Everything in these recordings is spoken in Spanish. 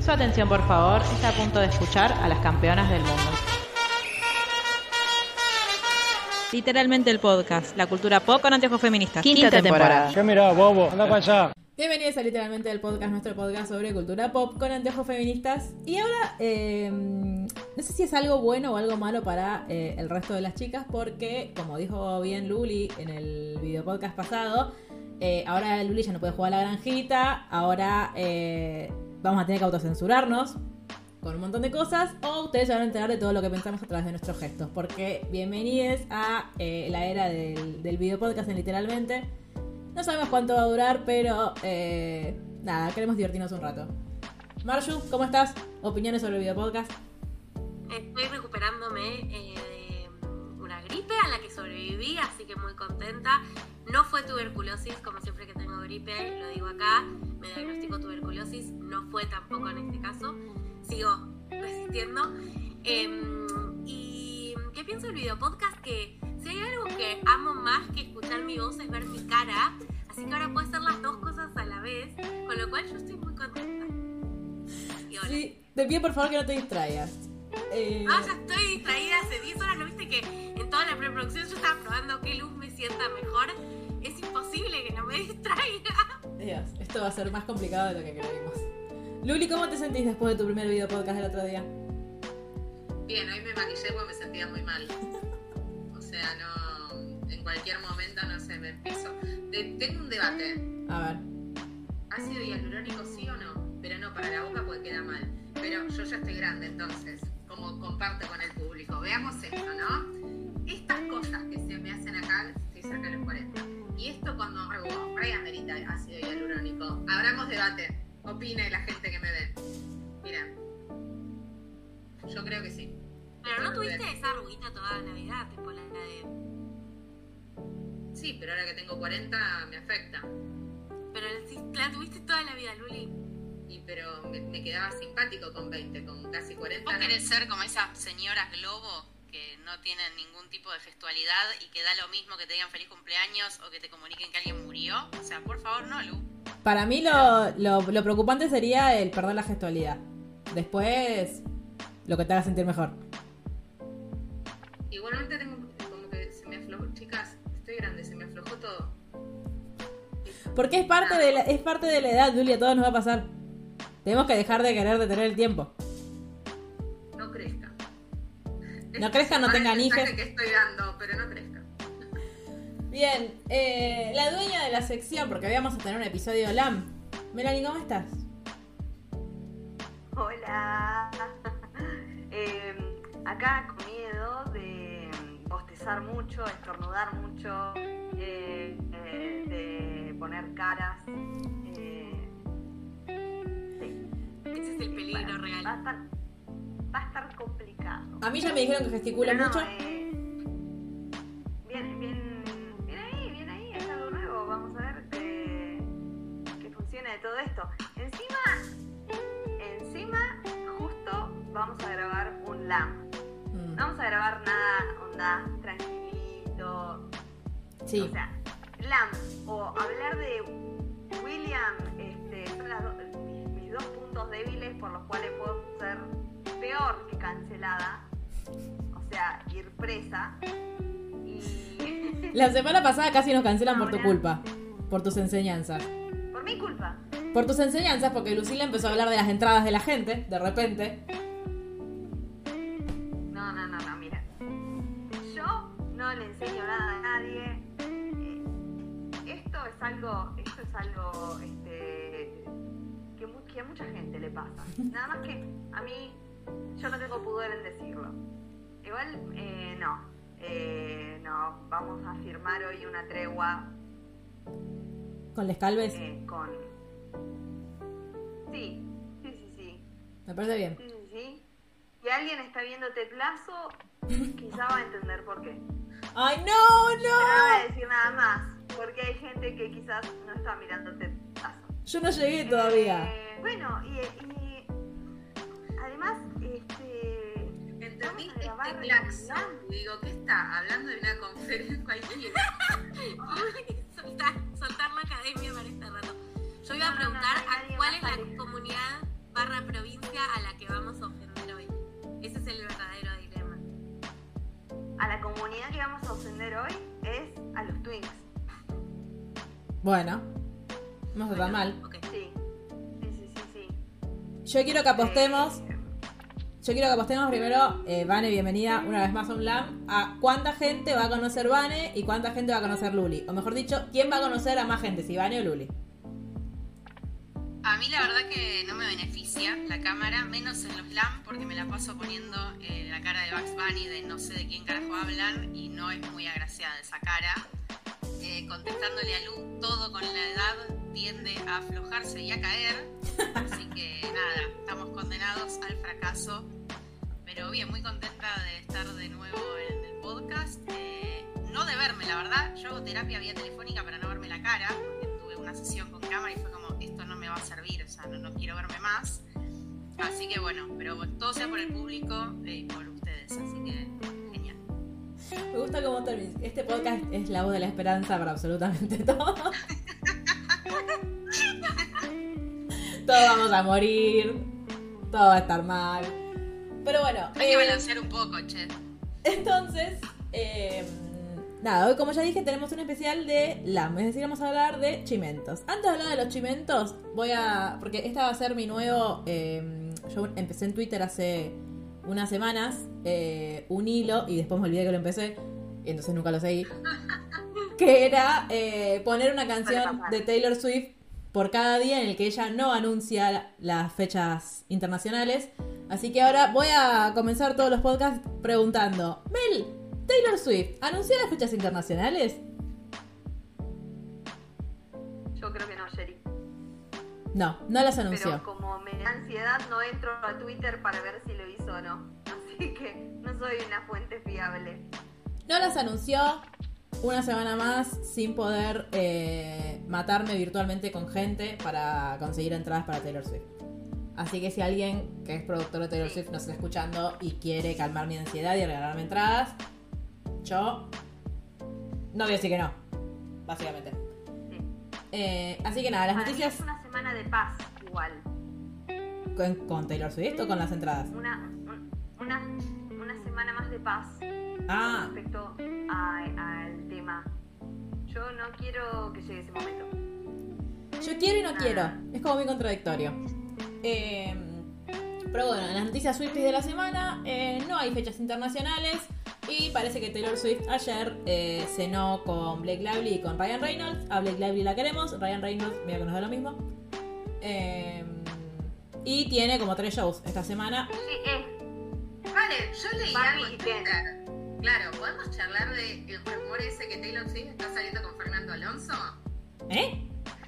Su atención, por favor, está a punto de escuchar a las campeonas del mundo. Literalmente el podcast, la cultura pop con anteojos feministas. Quinta temporada. ¿Qué mirá, bobo? Anda para allá. Bienvenidos a Literalmente el podcast, nuestro podcast sobre cultura pop con anteojos feministas. Y ahora, no sé si es algo bueno o algo malo para el resto de las chicas, porque, como dijo bien Luli en el video podcast pasado, ahora Luli ya no puede jugar a la granjita, ahora vamos a tener que autocensurarnos con un montón de cosas, o ustedes ya van a enterar de todo lo que pensamos a través de nuestros gestos, porque bienvenidos a la era del video podcast en Literalmente. No sabemos cuánto va a durar, pero nada, queremos divertirnos un rato. Marju, ¿cómo estás? ¿Opiniones sobre el video podcast? Estoy recuperándome de una gripe a la que sobreviví, así que muy contenta. No fue tuberculosis, como siempre que tengo gripe, lo digo acá, me diagnostico tuberculosis, no fue tampoco en este caso. Sigo resistiendo. ¿Y qué pienso del video podcast? Que si hay algo que amo más que escuchar mi voz es ver mi cara, así que ahora puedo hacer las dos cosas a la vez, con lo cual yo estoy muy contenta. Y hola. Sí, te pido por favor que no te distraigas. Ya estoy distraída hace 10 horas, ¿no viste que en toda la preproducción yo estaba probando qué luz me sienta mejor? Es imposible que no me distraiga. Dios, esto va a ser más complicado de lo que creímos. Luli, ¿cómo te sentís después de tu primer video podcast del otro día? Bien, hoy me maquillé porque me sentía muy mal. O sea, no, en cualquier momento, no sé, me empiezo. Tengo un debate. A ver. ¿Ácido hialurónico sí o no? Pero no, para la boca porque queda mal. Pero yo ya estoy grande, entonces, como comparto con el público. Veamos esto, ¿no? Estas cosas que se me hacen acá, estoy cerca de los 40. Y esto cuando hago, por ahí amerita ácido hialurónico. Abramos debate. Opine la gente que me ve. Mira. Yo creo que sí. Pero no tuviste esa arruguita toda la Navidad, tipo la de... Sí, pero ahora que tengo 40 me afecta. Pero la tuviste toda la vida, Luli. Y pero me quedaba simpático con 20, con casi 40. ¿Vos querés ser como esas señoras globo que no tienen ningún tipo de gestualidad y que da lo mismo que te digan feliz cumpleaños o que te comuniquen que alguien murió? O sea, por favor, no, Lu. Para mí lo preocupante sería el perder la gestualidad. Después, lo que te haga sentir mejor. Igualmente tengo como que se me aflojó, chicas, estoy grande, se me aflojó todo. Porque es parte de la edad, Luli, a todos nos va a pasar. Tenemos que dejar de querer detener el tiempo. No crezca. No crezca, no tengan hijos. Que estoy dando, pero no crezca. Bien, la dueña de la sección, porque hoy vamos a tener un episodio LAM. Melanie, ¿cómo estás? Hola. Acá con miedo de bostezar mucho, estornudar mucho, de poner caras. Sí. Ese es el peligro real. Va a estar complicado. A mí ya me dijeron que gesticulo Pero no, mucho. Bien ahí, es algo nuevo. Vamos a ver que funcione de todo esto. Encima, justo vamos a grabar un LAM. No vamos a grabar nada, onda, tranquilito. Sí. O sea, LAM o hablar de William, son mis dos puntos débiles por los cuales puedo ser peor que cancelada. O sea, ir presa. Y La semana pasada casi nos cancelan por tu culpa. Por tus enseñanzas. por mi culpa. Por tus enseñanzas, porque Lucila empezó a hablar de las entradas de la gente, de repente. No, mira. Yo no le enseño nada a nadie. Esto es algo que a mucha gente le pasa. Nada más que a mí, yo no tengo pudor en decirlo. Igual, no, vamos a firmar hoy una tregua. ¿Con Les Calves? Sí. Me parece bien. Sí. Si alguien está viéndote plazo, quizá va a entender por qué. ¡Ay, no! Pero no voy a decir nada más, porque hay gente que quizás no está mirándote plazo. Yo no llegué todavía. Bueno, y además, ¿Entendiste vamos a este grabar claxon? Digo, ¿qué está? Hablando de una conferencia cualquiera. soltar la academia para este rato. Yo iba a preguntar nadie cuál va es a la salir. comunidad provincia a la que vamos a ofender hoy? Ese es el verdadero dilema. A la comunidad que vamos a ofender hoy es a los Twinks. Bueno, no está tan mal. Ok. Sí. Yo quiero que apostemos primero, Vane, bienvenida una vez más a un LAM, a cuánta gente va a conocer Vane y cuánta gente va a conocer Luli. O mejor dicho, ¿quién va a conocer a más gente, si Vane o Luli? A mí la verdad que no me beneficia la cámara, menos en los LAM, porque me la paso poniendo la cara de Bugs Bunny de no sé de quién carajo hablan y no es muy agraciada esa cara. Contestándole a Lu, todo con la edad tiende a aflojarse y a caer. Así que nada, estamos condenados al fracaso. Pero bien, muy contenta de estar de nuevo en el podcast. No de verme, la verdad. Yo hago terapia vía telefónica para no verme la cara, porque tuve una sesión con cámara y fue como, esto no me va a servir, o sea, no quiero verme más. Así que bueno, pero todo sea por el público y por ustedes, así que genial. Me gusta cómo termina. Este podcast es la voz de la esperanza para absolutamente todo. Todos vamos a morir, todo va a estar mal. Pero bueno, hay que balancear un poco, che. Entonces, nada, hoy como ya dije tenemos un especial de LAM, es decir, vamos a hablar de chimentos. Antes de hablar de los chimentos, porque esta va a ser mi nuevo, yo empecé en Twitter hace unas semanas, un hilo, y después me olvidé que lo empecé, y entonces nunca lo seguí, que era poner una canción de Taylor Swift por cada día en el que ella no anuncia las fechas internacionales. Así que ahora voy a comenzar todos los podcasts preguntando: Mel, Taylor Swift, ¿anunció las fechas internacionales? Yo creo que no, Sherry. No las anunció. Pero como me da ansiedad, no entro a Twitter para ver si lo hizo o no. Así que no soy una fuente fiable. No las anunció. Una semana más sin poder matarme virtualmente con gente para conseguir entradas para Taylor Swift. Así que si alguien que es productor de Taylor Swift nos está escuchando y quiere calmar mi ansiedad y regalarme entradas, yo no voy a decir que no, básicamente. Sí. Así que nada, las Para noticias... mí es una semana de paz igual. ¿Con Taylor Swift o con las entradas? Una semana más de paz respecto al tema. Yo no quiero que llegue ese momento. Yo quiero y no quiero. Es como muy contradictorio. Pero bueno, en las noticias Swifties de la semana no hay fechas internacionales. Y parece que Taylor Swift ayer cenó con Blake Lively y con Ryan Reynolds. A Blake Lively la queremos. Ryan Reynolds, mira que nos da lo mismo. Y tiene como 3 shows esta semana. Sí, Vale, yo leí Barbie algo en y Ken. Twitter. Claro, ¿podemos charlar del rumor ese que Taylor Swift está saliendo con Fernando Alonso? ¿Eh?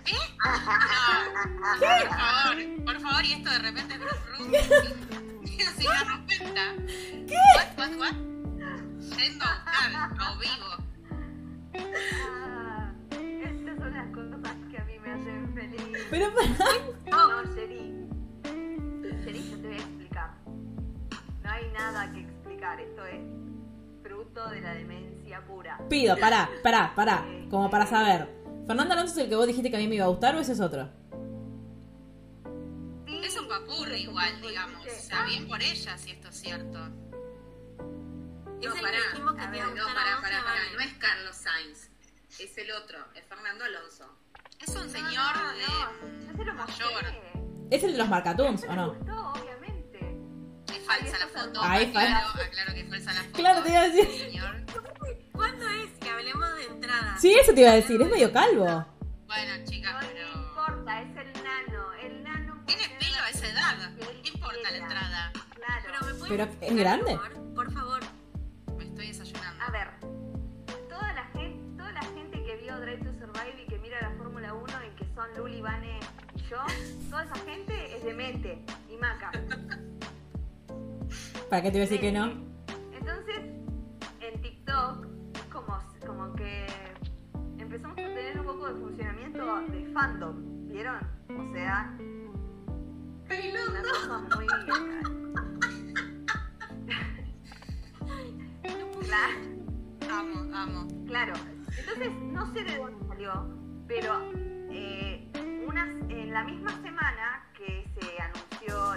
No, por favor, y esto de repente es Bruce sin darnos cuenta. ¿Qué? What? Yendo a buscar, a vivo. Estas son las cosas que a mí me hacen feliz. Pero No, Sherry, yo te voy a explicar. No hay nada que explicar. Esto es fruto de la demencia pura. pido, pará. Como para saber. ¿Fernando Alonso es el que vos dijiste que a mí me iba a gustar o ese es otro? Sí, Es un papurri igual, digamos. O sea, bien por ella si esto es cierto. Es No, el pará. que dijimos que A te ver, iba a no, gustar pará. a vos, Vale. No es Carlos Sainz. Es el otro. Es Fernando Alonso. Es un señor yo se lo mostré. mayor. ¿Es el de los Marcatoons o Me no? gustó, obviamente. Es falsa la foto. Ay, Aclaro que es falsa la foto. Claro, te iba a decir. Señor. ¿Cuándo es que hablemos de entrada? Sí, eso te iba a decir, es medio calvo. Bueno, chicas, No pero... importa, es el nano. El nano Tiene puede pelo ser a esa edad. que él ¿Qué importa la quiera. entrada? Claro. Pero ¿me puedes Pero, ¿es explicar, grande? Por favor. Me estoy desayunando. A ver, toda la gente que vio Drive to Survive y que mira la Fórmula 1 en que son Luli, Vane y yo, toda esa gente es demente y maca. ¿Para qué te iba a decir que no? Entonces, en TikTok es como que empezamos a tener un poco de funcionamiento de fandom, ¿vieron? O sea, una cosa muy... Amo. Claro, entonces no sé de dónde salió, pero en la misma semana que se anunció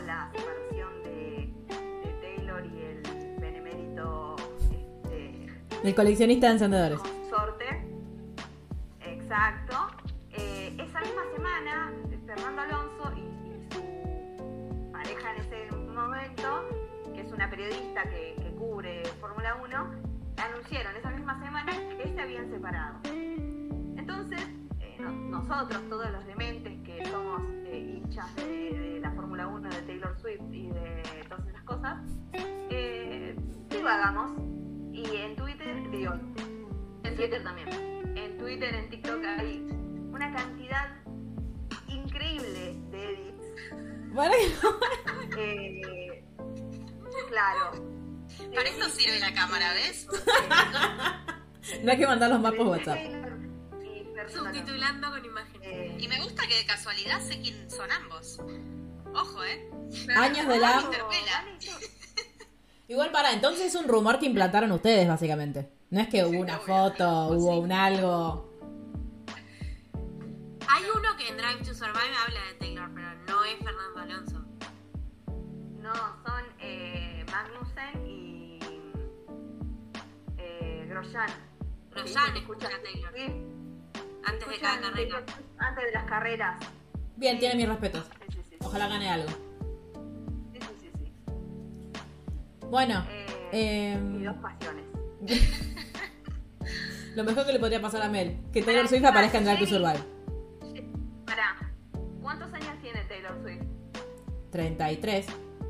El coleccionista de encendedores. Consorte. Exacto. Esa misma semana, Fernando Alonso y su pareja en ese momento, que es una periodista que cubre Fórmula 1, anunciaron esa misma semana que se habían separado. Entonces, nosotros, todos los dementes que somos hinchas de la Fórmula 1, de Taylor Swift y de todas esas cosas, divagamos. Y en Twitter, en Twitter también. En Twitter, en TikTok hay una cantidad increíble de edits. Bueno, Claro. Para esto sirve la cámara, ¿ves? no hay que mandar los mapas WhatsApp. Y Fernando Alonso. Subtitulando con imágenes. Y me gusta que de casualidad sé quién son ambos. Ojo, Años de la... Me interpela. Igual entonces es un rumor que implantaron ustedes, básicamente. No es que hubo una foto, hubo un algo... Hay uno que en Drive to Survive habla de Taylor, pero no es Fernando Alonso. No, son Magnussen y Grosjean. Grosjean Sí, escucha a Taylor. Sí, Antes de cada escuchan carrera. antes de las carreras. Bien, tiene mis respetos. Sí. Ojalá gane algo. Sí. Bueno, Y dos pasiones. lo mejor que le podría pasar a Mel, que Taylor Swift aparezca en Drive to Survive. Pará, ¿cuántos años tiene Taylor Swift? 33.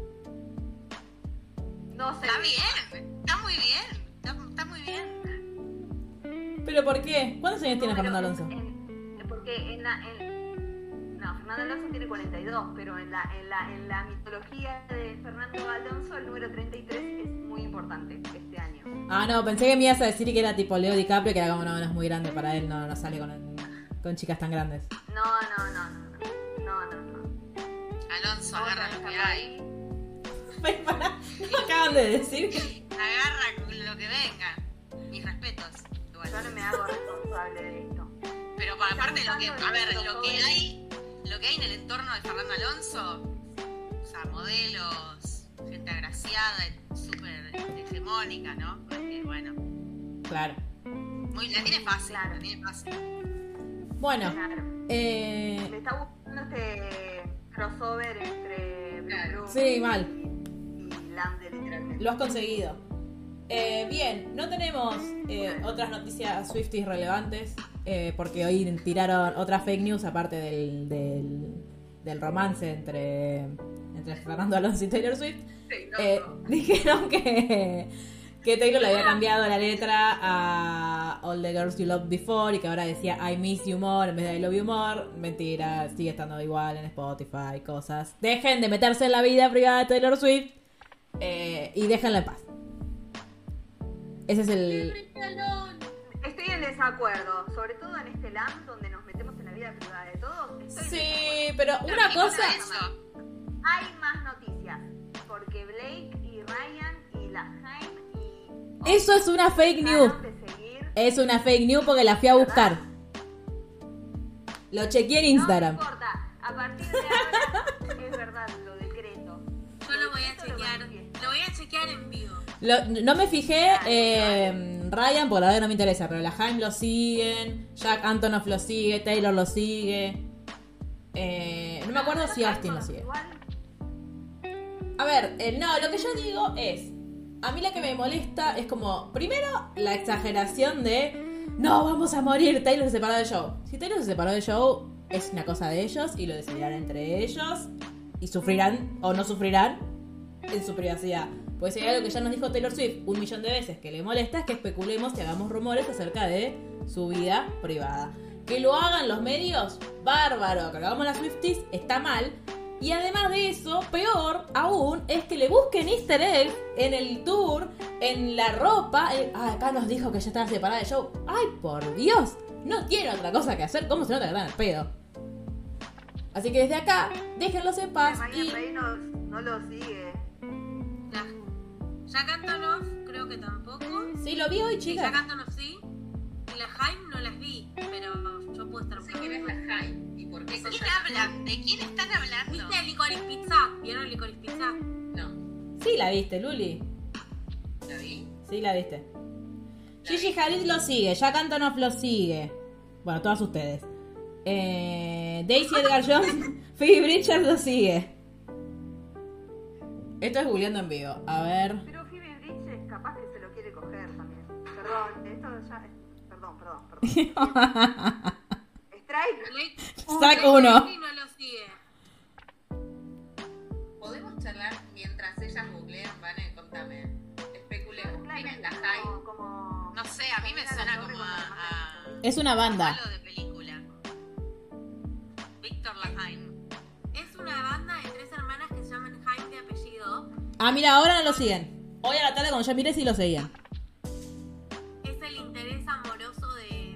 No sé. Está bien, está muy bien, está muy bien. ¿Pero por qué? ¿Cuántos años tiene pero Fernando Alonso? Porque no, Fernando Alonso tiene 42, pero en la mitología de Fernando Alonso el número 33 es muy importante este año. Ah, no, pensé que me ibas a decir que era tipo Leo DiCaprio, que era como, no es muy grande para él, no sale con chicas tan grandes. No. Alonso, Vamos agarra a lo que dejarlo hay. Ay, pará, ¿qué acaban de decir? Agarra lo que venga. Mis respetos. Igual. Yo no me hago responsable de esto. Pero aparte lo que hay en el entorno de Fernando Alonso, o sea, modelos, gente agraciada, súper hegemónica, ¿no? Porque bueno, Claro. la tiene fácil, Claro. la tiene fácil. Bueno, Claro. Le está gustando este crossover entre Blue Sí, mal. y Lande, literalmente. lo has conseguido. Bien, no tenemos otras noticias Swifties relevantes, porque hoy tiraron otra fake news aparte del romance entre Fernando Alonso y Taylor Swift. Dijeron que Taylor le había cambiado la letra a All the Girls You Loved Before y que ahora decía I Miss You More en vez de I Love You More. Mentira, sigue estando igual en Spotify, cosas. Dejen de meterse en la vida privada de Taylor Swift y déjenla en paz. Ese es el... Estoy en desacuerdo, sobre todo en este LAM donde nos metemos en la vida privada de todos. Estoy en Sí, pero una ¿Qué cosa... eso? Hay más noticias, porque Blake y Ryan y la Jaime y... Eso es una fake news. dejaron de seguir. Es una fake news porque la fui a buscar. Lo chequeé en Instagram. No importa, a partir de ahora es verdad, lo decreto. Yo lo voy a chequear en vivo. No me fijé Ryan, por la verdad no me interesa, pero la Jaime lo siguen, Jack Antonoff lo sigue, Taylor lo sigue. No me acuerdo si Austin lo sigue. Igual, A ver, no, lo que yo digo es, a mí la que me molesta es como, primero, la exageración de, no, vamos a morir, Taylor se separó del show. Si Taylor se separó del show, es una cosa de ellos y lo decidirán entre ellos y sufrirán o no sufrirán en su privacidad. Pues si hay algo que ya nos dijo Taylor Swift 1.000.000 de veces que le molesta es que especulemos y hagamos rumores acerca de su vida privada. Que lo hagan los medios, bárbaro. Que lo hagamos las Swifties, está mal. Y además de eso, peor aún, es que le busquen easter eggs en el tour, en la ropa. Acá nos dijo que ya estaba separada del show. ¡Ay, por Dios! No tiene otra cosa que hacer. ¿Cómo se nota que están al pedo? Así que desde acá, déjenlos en paz. Ryan Reynolds no lo sigue. Jack Antonoff creo que tampoco. Sí, lo vi hoy, Jack chicas. Antonoff sí. Y la Jaime no las vi, pero yo puedo estar No sé quién es la Jaime y por qué ¿De quién hablan? ¿De quién están hablando? ¿Viste Licorice Pizza? ¿Vieron Licorice Pizza? No, Sí, la viste, Luli. ¿la vi? Sí, la viste. Gigi Hadid lo sigue, Jack Antonoff lo sigue. Bueno, todas ustedes. Daisy Edgar Jones, Phoebe Bridgers lo sigue. Esto es googleando en vivo. A ver. Pero Phoebe Bridgers capaz que se lo quiere coger también. Perdón, esto ya es... Perdón. Strike. Strike 1. Y no lo sigue. ¿Podemos charlar mientras ellas googlean? Vane, contame. Especulemos. ¿Quién es la Hyde? Como... No sé, a mí me suena como a Es una banda. malo de película. Víctor Lahaim. Es una banda de 3 hermanas que se llaman Haim de apellido. Ah, mira, ahora no lo siguen. Hoy a la tarde cuando yo miré sí lo seguían. Es el interés amoroso de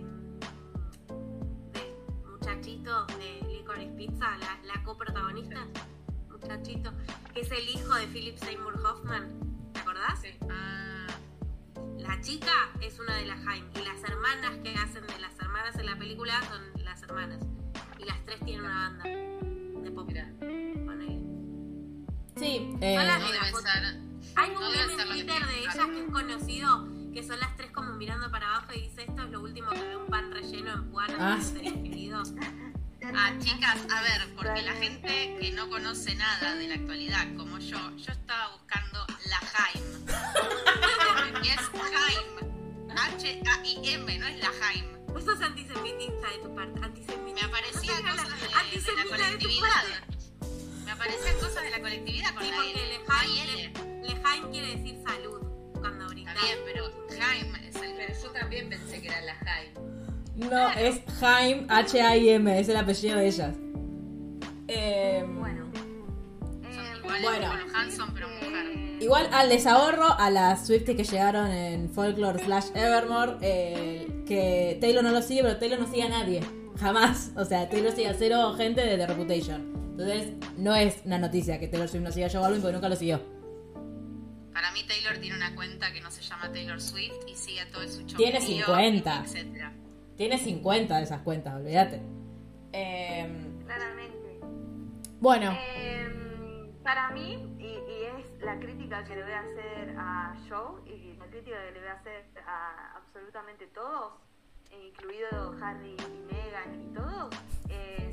muchachito de Licorice Pizza, la coprotagonista. Muchachito, que es el hijo de Philip Seymour Hoffman. ¿Te acordás? Sí. La chica es una de las Haim y las hermanas que hacen de las hermanas en la película son las hermanas. Y las 3 tienen una banda de pop. Mirá. Sí. Son las No de la debe foto. ser. Hay un No meme debe en ser lo que Twitter de piensan. ellas que es conocido, que son las 3 como mirando para abajo y dice: esto es lo último que ve un pan relleno en Puana, Ah, mis seres queridos. Chicas, a ver, porque la gente que no conoce nada de la actualidad, como yo estaba buscando la Haim. Y es Haim. H-A-I-M, no es la Haim. Eso es antisemitista de tu parte. Antisemita. Me aparecían No te cosas hagas de la- la antisemita de tu colectividad. parte. Me aparecían cosas de la colectividad con Sí, la porque L. Lejaim quiere decir salud cuando Está brindas. bien, pero Haim es el... Pero yo también pensé que era la Hyde. No, es Haim, H-A-I-M, es el apellido de ellas. Bueno. Son iguales Bueno. como los Hanson, pero mujer. Igual al desahorro a las Swifties que llegaron en Folklore / Evermore, que Taylor no lo sigue, pero Taylor no sigue a nadie. Jamás. O sea, Taylor sigue a 0 gente de The Reputation. Entonces, no es una noticia que Taylor Swift no siga a Joe Alwyn porque nunca lo siguió. Para mí Taylor tiene una cuenta que no se llama Taylor Swift y sigue a todo su chocolate. Tiene 50. Etcétera. Tiene 50 de esas cuentas, olvídate. Claramente. Bueno, Para mí, y es la crítica que le voy a hacer a Joe y la crítica que le voy a hacer a absolutamente todos, incluido Harry y Meghan y todos, es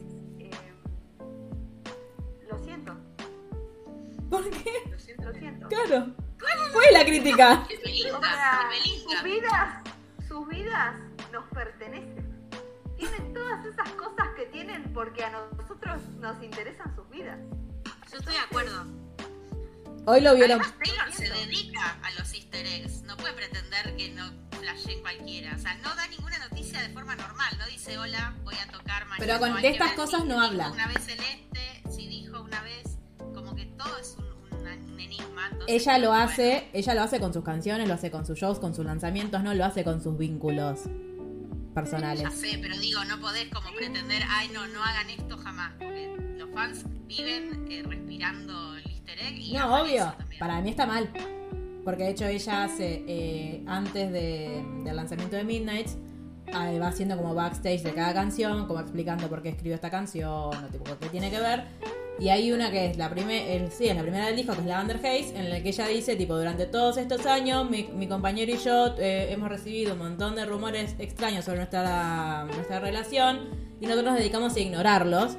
lo siento, ¿por qué? lo siento. Claro. ¿Cuál es la crítica? Es O Belinda, sea, es Belinda. sus vidas nos pertenecen. Tienen todas esas cosas que tienen porque a nosotros nos interesan sus vidas. Yo estoy de acuerdo. Hoy lo vieron. Además, Taylor se dedica a los easter eggs. No puede pretender que no flashee cualquiera. O sea, no da ninguna noticia de forma normal. No dice, hola, voy a tocar mañana. Pero con No, hay de que estas ver cosas si no dijo habla. Una vez celeste, si dijo una vez, como que todo es un enigma. Entonces, Ella lo bueno, hace con sus canciones, lo hace con sus shows, con sus lanzamientos, no lo hace con sus vínculos Ya personales. sé, pero digo, no podés como pretender, ay, no hagan esto jamás. Porque los fans viven respirando el easter egg y No, aman obvio. eso también. Para mí está mal. Porque de hecho ella hace, antes del lanzamiento de Midnight, va haciendo como backstage de cada canción, como explicando por qué escribió esta canción, o tipo, qué tiene que ver. Y hay una que es la primera del disco, que es Lavender Haze, en la que ella dice, tipo, durante todos estos años, mi compañero y yo hemos recibido un montón de rumores extraños sobre nuestra relación, y nosotros nos dedicamos a ignorarlos,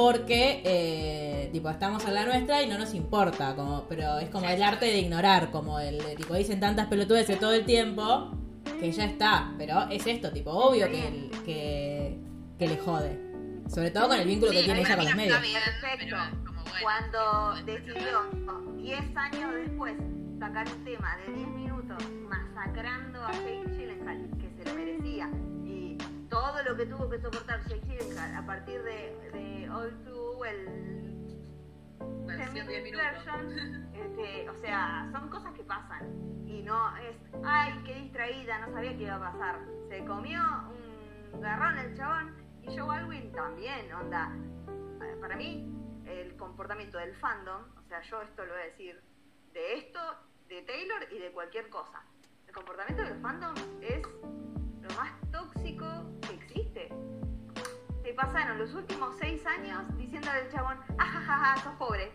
porque, tipo, estamos en la nuestra y no nos importa, pero es como el arte de ignorar, como tipo, dicen tantas pelotudeces todo el tiempo, que ya está, pero es esto, tipo, obvio que le jode. Sobre todo con el vínculo que Sí, tiene ella con para los mí medios. está bien, Perfecto. pero como bueno, Cuando no podés decidió 10 años después sacar un tema de 10 minutos masacrando a Jake Gyllenhaal, que se lo merecía, y todo lo que tuvo que soportar Jake Gyllenhaal a partir de All Too Well, Versión 10 minutos. version, o sea, son cosas que pasan y no es, ay, qué distraída, no sabía qué iba a pasar. Se comió un garrón el chabón. Y Joe Alwyn también, onda. Para mí, el comportamiento del fandom, o sea, yo esto lo voy a decir de esto, de Taylor y de cualquier cosa. El comportamiento del fandom es lo más tóxico que existe. Se pasaron los últimos 6 años diciéndole al chabón, ajajaja, sos pobre.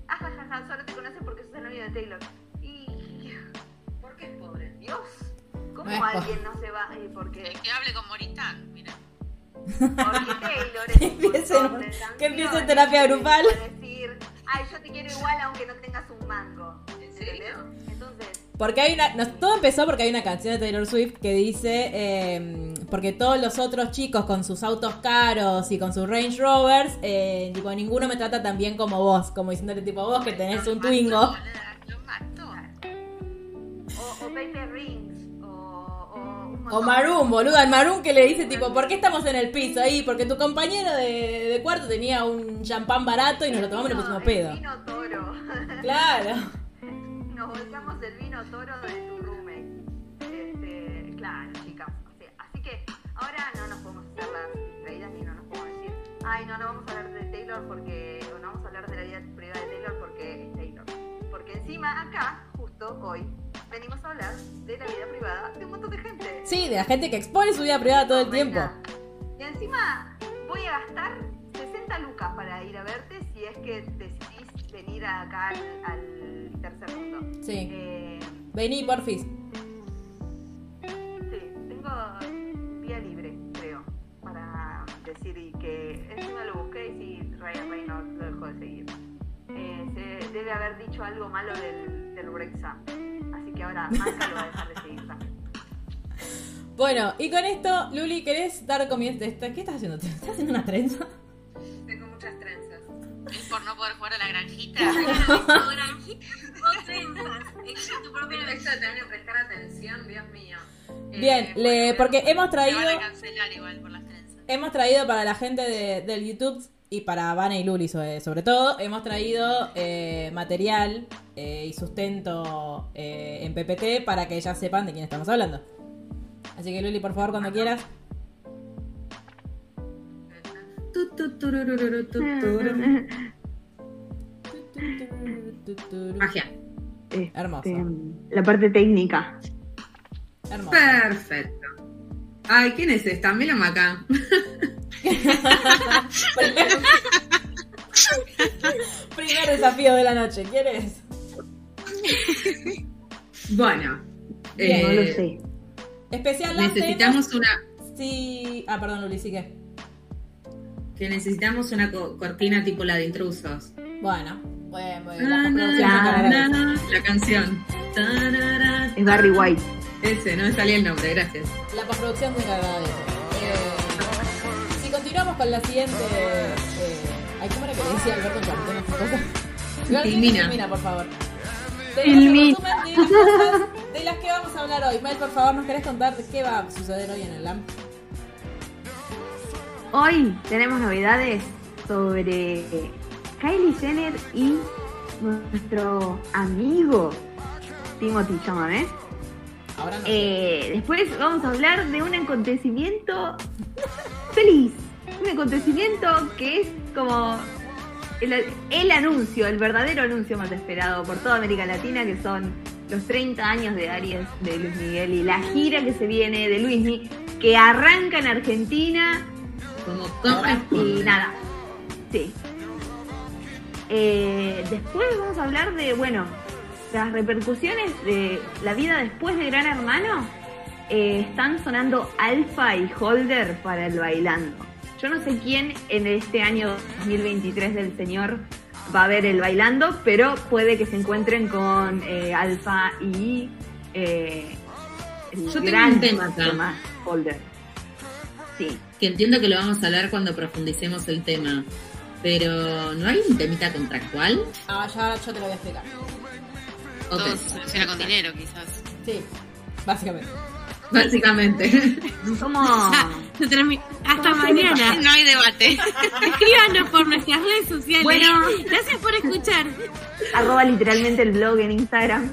Ajajaja, solo te conoces porque sos el novio de Taylor. Y... ¿Por qué es pobre? Dios. ¿Cómo No es alguien no se va? Porque Que hable con Moritán, mira. Taylor es Que empiece en terapia grupal. decir, ay, yo te quiero igual aunque no tengas un mango. ¿En serio? Entonces, Porque hay todo empezó porque hay una canción de Taylor Swift que dice porque todos los otros chicos con sus autos caros y con sus Range Rovers, tipo, ninguno me trata tan bien como vos, como diciéndote tipo vos que tenés un Twingo. Lo mató. o Paper Rings, O Maroon, boluda, el Maroon que le dice tipo, ¿por qué estamos en el piso ahí? Porque tu compañero de cuarto tenía un champán barato y nos lo tomamos y nos pusimos pedo. El vino toro. Claro. Nos volcamos el vino toro de tu roommate. Claro, chicas. Así que ahora no nos podemos hacer las distraídas ni no nos podemos decir, ay, no vamos a hablar de Taylor porque, o no vamos a hablar de la vida privada de Taylor porque es Taylor. Porque encima acá, justo hoy, venimos a hablar de la vida privada de un montón de gente. Sí, de la gente que expone su vida privada todo el tiempo. Y encima voy a gastar 60 lucas para ir a verte si es que decidís venir acá al tercer mundo. Sí. Vení, porfis. Sí, tengo vía libre, creo, para decir y que encima lo busqué y sí, Ryan Reynolds lo dejó de seguir. Se debe haber dicho algo malo del Brexit, así que ahora Marca lo va a dejar de seguir también. Bueno, y con esto, Luli, ¿querés dar comienzo? ¿Qué estás haciendo? ¿Estás haciendo una trenza? Tengo muchas trenzas. Es por no poder jugar a la granjita. Tu propio hecho de tener que prestar atención, Dios mío. Bien, porque hemos Me traído... van a cancelar igual por las trenzas. Hemos traído para la gente del YouTube y para Vane y Luli sobre todo, hemos traído material y sustento en PPT para que ellas sepan de quién estamos hablando. Así que Luli, por favor, cuando quieras. Magia. Hermoso. La parte técnica. Hermoso. Perfecto. Ay, ¿quién es esta? Mira acá. Primer desafío de la noche, ¿quién es? Bueno. No lo sé. Especial Necesitamos una... Sí. Ah, perdón, Luli, sí que. Que necesitamos una cortina tipo la de Intrusos. Bueno, la postproducción se encargará de eso. La canción. Es Barry White. Ese, no me salía el nombre, gracias. La postproducción se encargará de eso. Si continuamos con la siguiente. ¿Cómo era que le decía Alberto en cuarentena estas cosas? Filmina, por favor. Filmina. Resumen de las cosas de las que vamos a hablar hoy. Mel, por favor, ¿nos querés contar qué va a suceder hoy en el LAMP? Hoy tenemos novedades sobre Kylie Jenner y nuestro amigo Timothy Chalamet. Ahora no. Después vamos a hablar de un acontecimiento feliz. Un acontecimiento que es como el anuncio, el verdadero anuncio más esperado por toda América Latina, que son los 30 años de Aries de Luis Miguel y la gira que se viene de Luismi, que arranca en Argentina. Como Y corresponde. nada, sí. Después vamos a hablar de, las repercusiones de la vida después de Gran Hermano. Están sonando Alfa y Holder para el Bailando. Yo no sé quién en este año 2023 del señor va a ver el Bailando, pero puede que se encuentren con Alfa y el Yo tengo gran un tema acá. Holder. Sí. Que entiendo que lo vamos a hablar cuando profundicemos el tema. Pero, ¿no hay un temita contractual? Ah, ya yo te lo voy a explicar. Ok. Todo se soluciona con dinero, quizás. Sí, básicamente. Básicamente. Como... Hasta mañana. No hay debate. Escríbanos por nuestras redes sociales. Bueno. Gracias por escuchar. @ literalmente el blog en Instagram.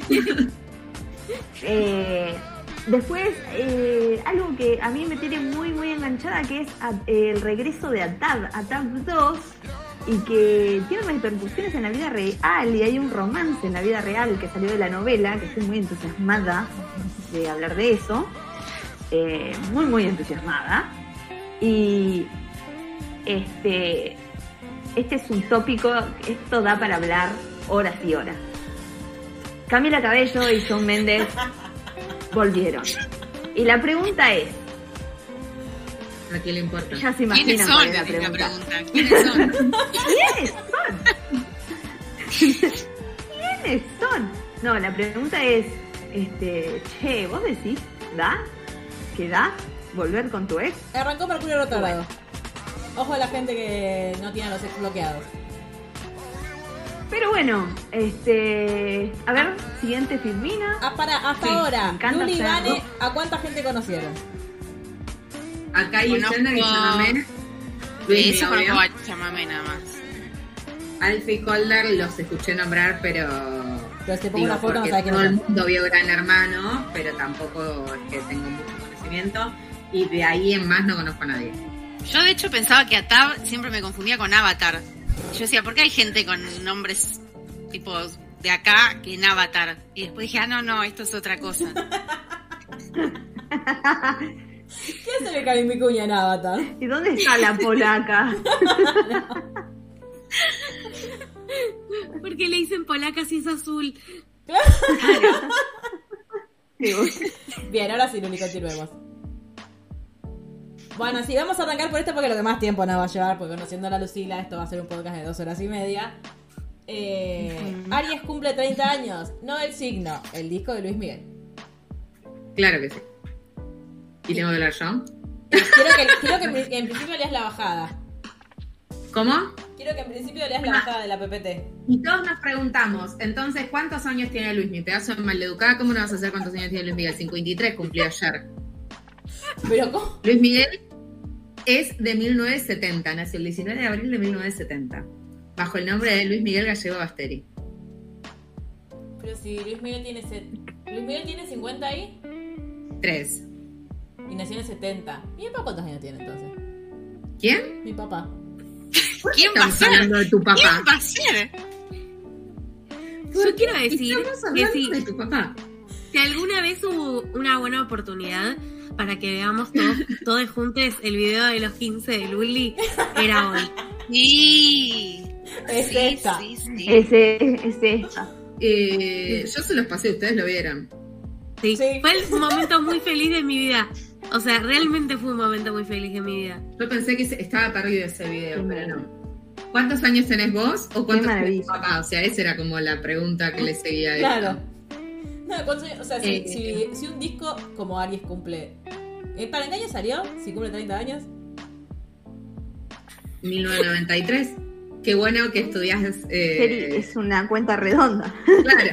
Después, algo que a mí me tiene muy muy enganchada, que es el regreso de Atab 2, y que tiene repercusiones en la vida real, y hay un romance en la vida real que salió de la novela, que estoy muy entusiasmada de hablar de eso, muy muy entusiasmada. Y este es un tópico, esto da para hablar horas y horas. Camila Cabello y Shawn Mendes volvieron. Y la pregunta es, ¿A quién le importa? ya se ¿Quiénes imaginan son? cuál es la Es la pregunta. pregunta. ¿Quiénes son? ¿Quiénes son? No, la pregunta es, che, ¿vos decís, que da volver con tu ex? Arrancó Mercurio retrógrado. Ojo a la gente que no tiene a los ex bloqueados. Pero bueno, a ver, siguiente Filmina. Hasta Sí, ahora, me encanta Luli y hacer Vane, algo. ¿a cuánta gente conocieron? Acá hay Conozco- Yesenia y Chamamé. De Luis, eso mi novio. conozco a Chamamé nada más. Alfie y Holder los escuché nombrar, pero... Pero si pongo una foto no porque sabe quiénes todo el son. mundo vio Gran Hermano, pero tampoco es que tengo mucho conocimiento. Y de ahí en más no conozco a nadie. Yo de hecho pensaba que Atab siempre me confundía con Avatar. Yo decía, ¿por qué hay gente con nombres tipo de acá que en Avatar? Y después dije, no, esto es otra cosa. ¿Qué hace el Cari Vicuña en Avatar? ¿Y dónde está la polaca? Porque le dicen polaca si es azul. Bien, ahora sí, Luli, continuemos. Bueno, sí, vamos a arrancar por esto porque lo que más tiempo nos va a llevar, porque conociendo a la Lucila, esto va a ser un podcast de 2 horas y media. Aries cumple 30 años, no el signo, el disco de Luis Miguel. Claro que sí. ¿Y tengo que hablar yo? Quiero que en principio leas la bajada. ¿Cómo? Quiero que en principio leas la bajada de la PPT. Y todos nos preguntamos, entonces, ¿cuántos años tiene Luis Miguel? Pedazo de maleducada, ¿cómo no vas a saber cuántos años tiene Luis Miguel? 53 cumplió ayer. Pero ¿cómo? Luis Miguel es de 1970, nació el 19 de abril de 1970, bajo el nombre de Luis Miguel Gallego Basteri. Pero si Luis Miguel tiene 50 ahí 3. y nació en el 70. ¿Mi papá cuántos años tiene entonces? ¿Quién? Mi papá. ¿Quién va a Estamos ser? hablando de tu papá. ¿Quién va a ser? Yo quiero decir Estamos que hablando si, de tu papá. si alguna vez hubo una buena oportunidad para que veamos todos juntos el video de los 15 de Luli, era hoy. Sí. Es Sí, esta. sí. Es esta. Yo se los pasé, ustedes lo vieron. Sí. Sí. Fue un momento muy feliz de mi vida. O sea, realmente fue un momento muy feliz de mi vida. Yo pensé que estaba perdido ese video, pero no. ¿Cuántos años tenés vos o cuántos tenés maravilla. tu papá? O sea, esa era como la pregunta que le seguía a Claro. esto. No, ¿cuántos años? O sea, si un disco como Aries cumple... ¿Para qué año salió? Si cumple 30 años. 1993. Qué bueno que estudias. Es una cuenta redonda. Claro.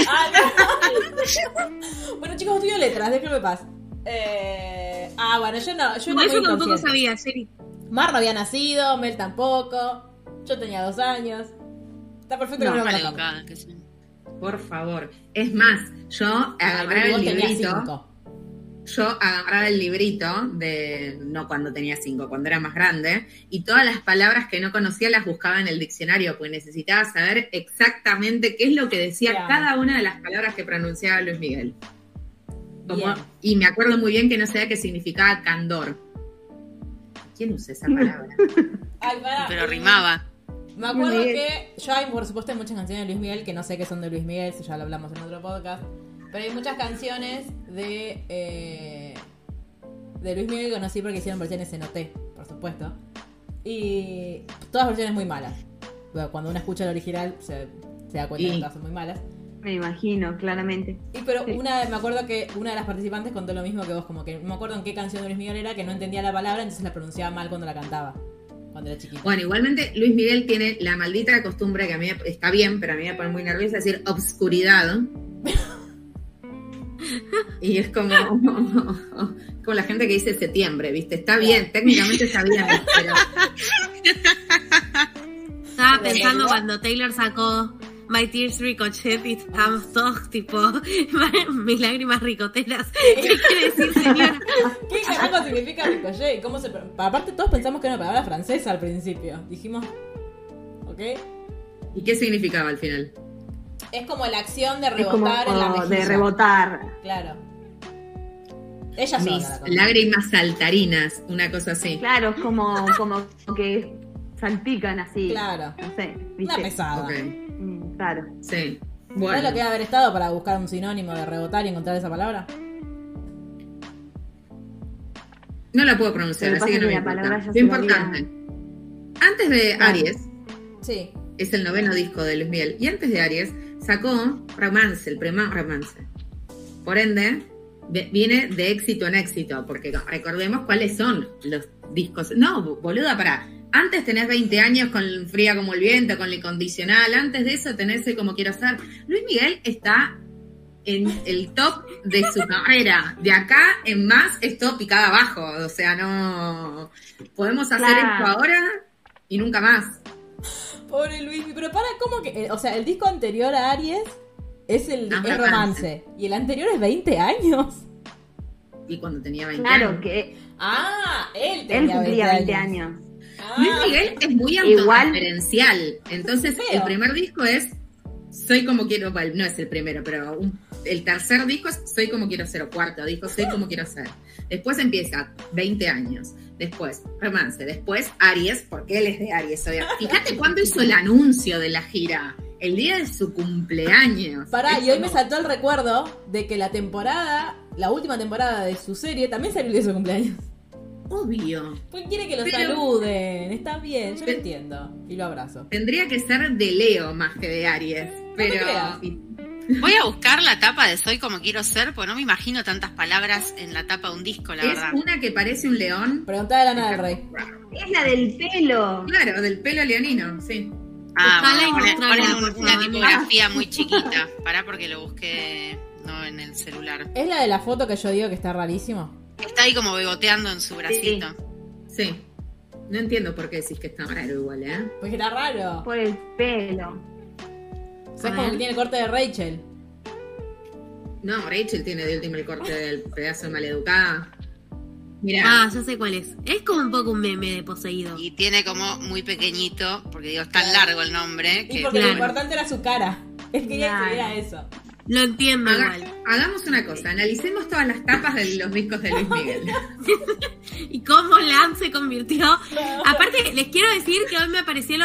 Bueno, chicos, estudio letras, déjenme paz. Bueno, yo no. Yo Como era eso muy tampoco inconsciente. sabía, Sherry. Mar no había nacido, Mel tampoco. Yo tenía 2 años. Está perfecto que no lo conozcamos. Maleducada que son. Por favor. Es más, yo agarraba Vos el tenías librito. 5. Yo agarraba el librito de, no cuando tenía 5, cuando era más grande, y todas las palabras que no conocía las buscaba en el diccionario, porque necesitaba saber exactamente qué es lo que decía Claro. cada una de las palabras que pronunciaba Luis Miguel. Bien. Y me acuerdo muy bien que no sabía qué significaba candor. ¿Quién usa esa palabra? Pero rimaba. Me acuerdo Luis Miguel. que yo hay, por supuesto, hay muchas canciones de Luis Miguel que no sé qué son de Luis Miguel, si ya lo hablamos en otro podcast. Pero hay muchas canciones de Luis Miguel que conocí porque hicieron versiones en OT, por supuesto. Y todas versiones muy malas. Bueno, cuando uno escucha el original se da cuenta de que todas son muy malas. Me imagino, claramente. Pero Sí. me acuerdo que una de las participantes contó lo mismo que vos, como que no me acuerdo en qué canción de Luis Miguel era, que no entendía la palabra, entonces la pronunciaba mal cuando la cantaba, cuando era chiquita. Bueno, igualmente Luis Miguel tiene la maldita costumbre que a mí está bien, pero a mí me pone muy nerviosa, decir obscuridad. Y es como la gente que dice septiembre, ¿viste? Está bien, técnicamente está bien, pero Estaba pensando cuando Taylor sacó My Tears Ricochet y estábamos todos tipo mis lágrimas ricoteras. ¿Qué quiere decir, señora? ¿Qué carajo significa ricochet? ¿Cómo se aparte todos pensamos que era una palabra francesa al principio. Dijimos, ¿ok? ¿y qué significaba al final? Es como la acción de Es como rebotar en la mejilla. de rebotar. Claro. Ella Mis sola. lágrimas saltarinas, una cosa así. Claro, es como que salpican así. Claro. No sé, Una ¿viste? pesada. Ok, Claro. sí. ¿Sabes Bueno, lo que debe haber estado para buscar un sinónimo de rebotar y encontrar esa palabra? No la puedo pronunciar, Lo que así que pasa no me es que la importa. palabra ya Lo se la importante. Antes de Claro. Aries, Sí. es el 9º disco de Luis Miguel, y antes de Aries sacó Romance, el primer Romance. Por ende, viene de éxito en éxito, porque recordemos cuáles son los discos. No, boluda, pará. Antes tenés 20 años con Fría como el viento, con el incondicional. Antes de eso tenés el Como quiero ser. Luis Miguel está en el top de su carrera. De acá en más es todo picada abajo. O sea, no podemos hacer Claro. esto ahora y nunca más. Pobre Luis, pero para, ¿cómo que? O sea, el disco anterior a Aries es No, es Romance. Y el anterior es 20 años. Y cuando tenía 20 Claro, años. que Ah, él él tenía cumplía 20 años. Ah, Luis Miguel es muy Igual- autorreferencial. Entonces, Feo. el primer disco es Soy como quiero. Bueno, no es el primero, pero el tercer disco es Soy como quiero ser. O cuarto disco, Soy como quiero ser. Después empieza 20 años. Después Romance. Después Aries, porque él es de Aries. Fíjate cuándo hizo el anuncio de la gira. El día de su cumpleaños. Pará, Es y hoy me como- saltó el recuerdo de que la última temporada de su serie también salió el día de su cumpleaños. Obvio. Pues quiere que lo Pero- saluden, está bien, yo lo Pero- entiendo. Y lo abrazo. Tendría que ser de Leo más que de Aries. Pero creas. Voy a buscar la tapa de Soy como quiero ser, porque no me imagino tantas palabras en la tapa de un disco, la es verdad. una que parece un león. Preguntá de Lana del Rey. Es la del pelo. Claro, del pelo leonino, sí. Ah, Buscala y bueno, mostrala, ponen por una favor. tipografía muy chiquita. Pará porque lo busqué no en el celular. ¿Es la de la foto que yo digo que está rarísimo? Está ahí como beboteando en su bracito. Sí. No entiendo por qué decís que está raro igual, ¿eh? Porque está raro. Por el pelo. O sea, es como que tiene el corte de Rachel. No, Rachel tiene de último el corte del pedazo de maleducada. Mira, Ah, ya sé cuál es. Es como un poco un meme de poseído. Y tiene como muy pequeñito, porque digo, es tan largo el nombre. Y Que porque lo claro. importante era su cara. Él quería Claro. que era eso. Lo entiendo igual. hagamos una cosa, analicemos todas las tapas de los discos de Luis Miguel. Y cómo Lam se convirtió. Aparte, les quiero decir que hoy me apareció en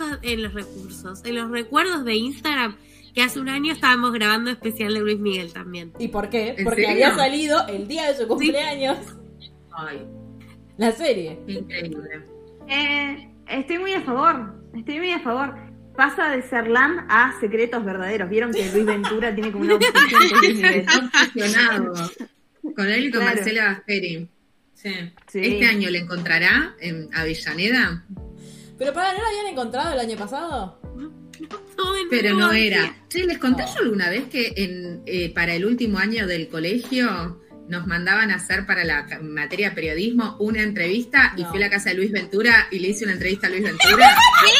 los recuerdos de Instagram, que hace un año estábamos grabando especial de Luis Miguel también. ¿Y por qué? ¿En Porque serio? había salido el día de su cumpleaños Ay, la serie. increíble. Estoy muy a favor. Pasa de ser Lam a secretos verdaderos. Vieron que Luis Ventura tiene como una obsesión con Luis Miguel. Está obsesionado. Con él y con Claro. Marcela Basteri. Sí. Sí. Este año le encontrará en Avellaneda, Pero para, ¿no lo habían encontrado el año pasado? pero no era. Che, ¿les conté No. yo alguna vez que para el último año del colegio nos mandaban a hacer para la materia periodismo una entrevista y No. fui a la casa de Luis Ventura y le hice una entrevista a Luis Ventura?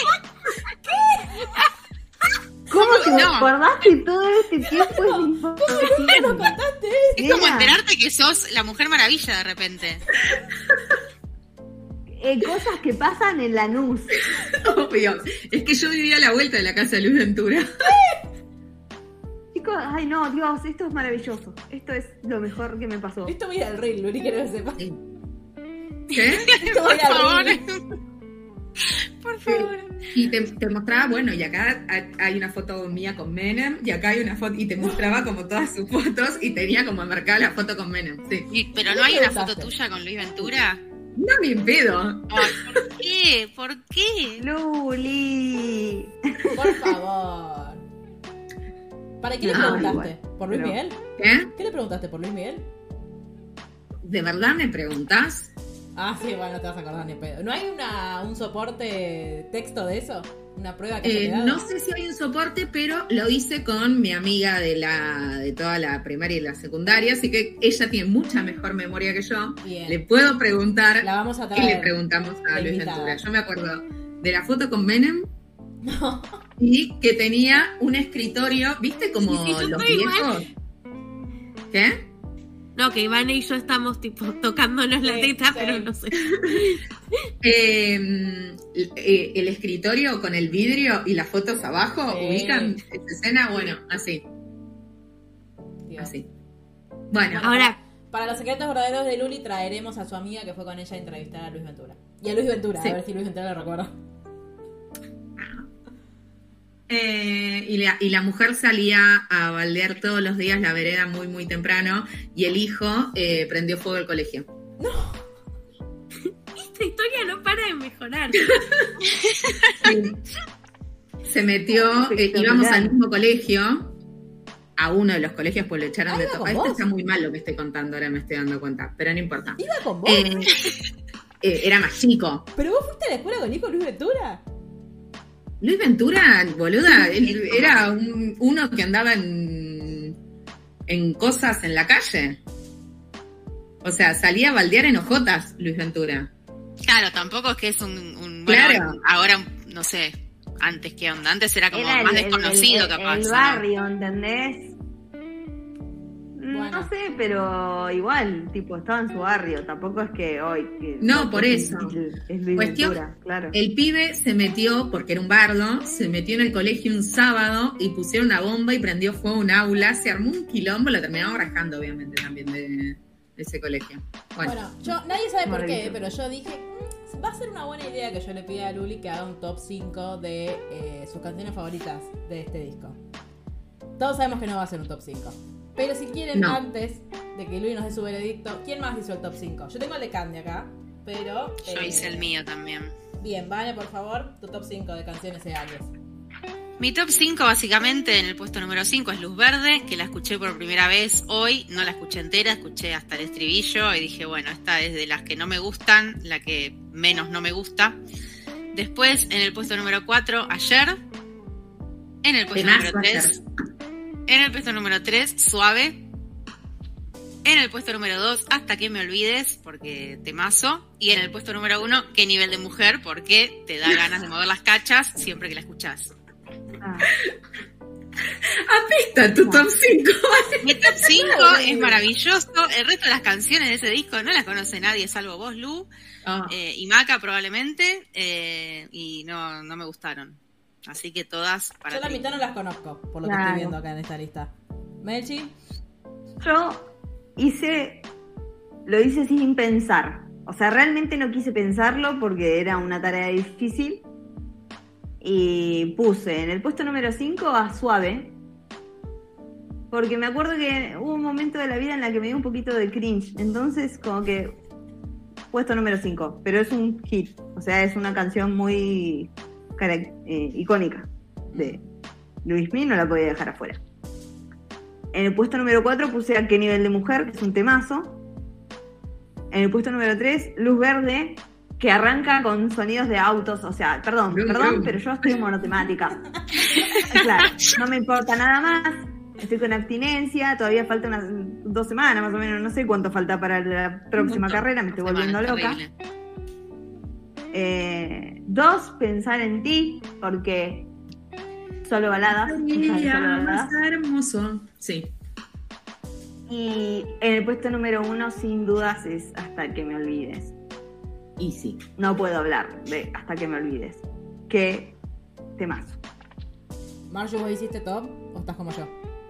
¿Cómo te No. acordaste todo este tiempo? Es ¿No contaste? es como Nena, enterarte que sos la Mujer Maravilla de repente. cosas que pasan en Lanús. Obvio. Es que yo vivía a la vuelta de la casa de Luis Ventura. Chicos, ay no, Dios, esto es maravilloso. Esto es lo mejor que me pasó. Esto voy a ir al reel, Luli, quiero que sepas. ¿Qué? Esto voy a ir Por al favor. reel. Por favor. Y te mostraba, bueno, y acá hay una foto mía con Menem, y acá hay una foto, y te mostraba como todas sus fotos, y tenía como marcada la foto con Menem, sí. Pero no hay una foto Preguntaste. tuya con Luis Ventura. No me impedo. Ay, ¿por qué? ¿Por qué? Luli. Por favor. ¿Para qué le No, preguntaste? igual, ¿Por Luis pero- Miguel? ¿Qué? ¿Qué le preguntaste? ¿Por Luis Miguel? ¿De verdad me preguntás? Ah, sí, bueno, no te vas a acordar ni pedo. ¿No hay un soporte texto de eso? ¿Una prueba que te No sé si hay un soporte, pero lo hice con mi amiga de toda la primaria y la secundaria, así que ella tiene mucha mejor memoria que yo. Bien. Le puedo preguntar La vamos a y le traer. preguntamos a de Luis invitada. Ventura. Yo me acuerdo de la foto con Menem No. y que tenía un escritorio, ¿viste? Como Sí, sí, yo los estoy viejos. ¿Qué? No, que Ivana y yo estamos tipo tocándonos la Sí, teta, sí. pero no sé. El escritorio con el vidrio y las fotos abajo, Sí. ¿ubican esa escena? Bueno, así, Dios. así. Bueno, Ahora, Para los secretos verdaderos de Luli traeremos a su amiga que fue con ella a entrevistar a Luis Ventura. Y a Luis Ventura, Sí. a ver si Luis Ventura lo recuerda. y la mujer salía a baldear todos los días la vereda muy, muy temprano y el hijo prendió fuego al colegio. llorar. Sí. Se metió, íbamos al mismo colegio, a uno de los colegios, pues lo echaron de todo. Esto está muy mal lo que estoy contando, ahora me estoy dando cuenta, pero no importa. ¿Iba con vos? Era más chico. ¿Pero vos fuiste a la escuela con Nico Luis Ventura? Luis Ventura, boluda, él era uno que andaba en cosas en la calle. O sea, salía a baldear en hojotas, Luis Ventura. Claro, tampoco es que es un Claro. bueno, ahora, no sé, antes que onda. Antes era como más desconocido, capaz. El ¿no? barrio, ¿entendés? Bueno. No sé, pero igual, tipo, estaba en su barrio. Tampoco es que hoy... No, por eso. Es Luis Cuestión, Ventura, claro. el pibe se metió, porque era un bardo, se metió en el colegio un sábado y pusieron una bomba y prendió fuego a un aula. Se armó un quilombo, lo terminaron rajando, obviamente, también de ese colegio. Bueno, Nadie sabe por qué, pero yo dije, va a ser una buena idea que yo le pida a Luli que haga un top 5 de sus canciones favoritas de este disco. Todos sabemos que no va a ser un top 5. Pero si quieren, antes de que Luli nos dé su veredicto, ¿quién más hizo el top 5? Yo tengo el de Candy acá, pero... Yo hice el mío también. Bien, Vale, por favor, tu top 5 de canciones de Aries. Mi top 5 básicamente en el puesto número 5 es Luz Verde, que la escuché por primera vez hoy, no la escuché entera, escuché hasta el estribillo y dije, bueno, esta es de las que no me gustan, la que menos no me gusta. Después en el puesto número 4, Ayer. En el puesto número 3, Suave. En el puesto número 2, Hasta que me olvides, porque temazo. Y en el puesto número 1, Qué nivel de mujer, porque te da ganas de mover las cachas siempre que la escuchás. Apesta tu top 5. Mi top 5 es maravilloso. El resto de las canciones de ese disco no las conoce nadie, salvo vos, Lu, y Maca probablemente, y no me gustaron. Así que todas para Yo la ti. mitad no las conozco, por lo que estoy viendo acá en esta lista. Melchi. Yo lo hice sin pensar. O sea, realmente no quise pensarlo porque era una tarea difícil. Y puse en el puesto número 5 a Suave. Porque me acuerdo que hubo un momento de la vida en la que me dio un poquito de cringe. Entonces, como que puesto número 5. Pero es un hit. O sea, es una canción muy icónica de Luismi, no la podía dejar afuera. En el puesto número 4 puse a Qué nivel de mujer, que es un temazo. En el puesto número 3, Luz Verde, que arranca con sonidos de autos. O sea, perdón, pero yo estoy monotemática. Claro, no me importa nada más. Estoy con abstinencia, todavía falta unas 2 semanas más o menos, no sé cuánto falta para la próxima carrera, me estoy volviendo loca. 2, Pensar en ti, porque solo baladas. Más hermoso. Sí. Y en el puesto número 1, sin dudas, es Hasta que me olvides. Y sí. No puedo hablar de Hasta que me olvides. Qué temazo. Marju, ¿vos hiciste top o estás como yo?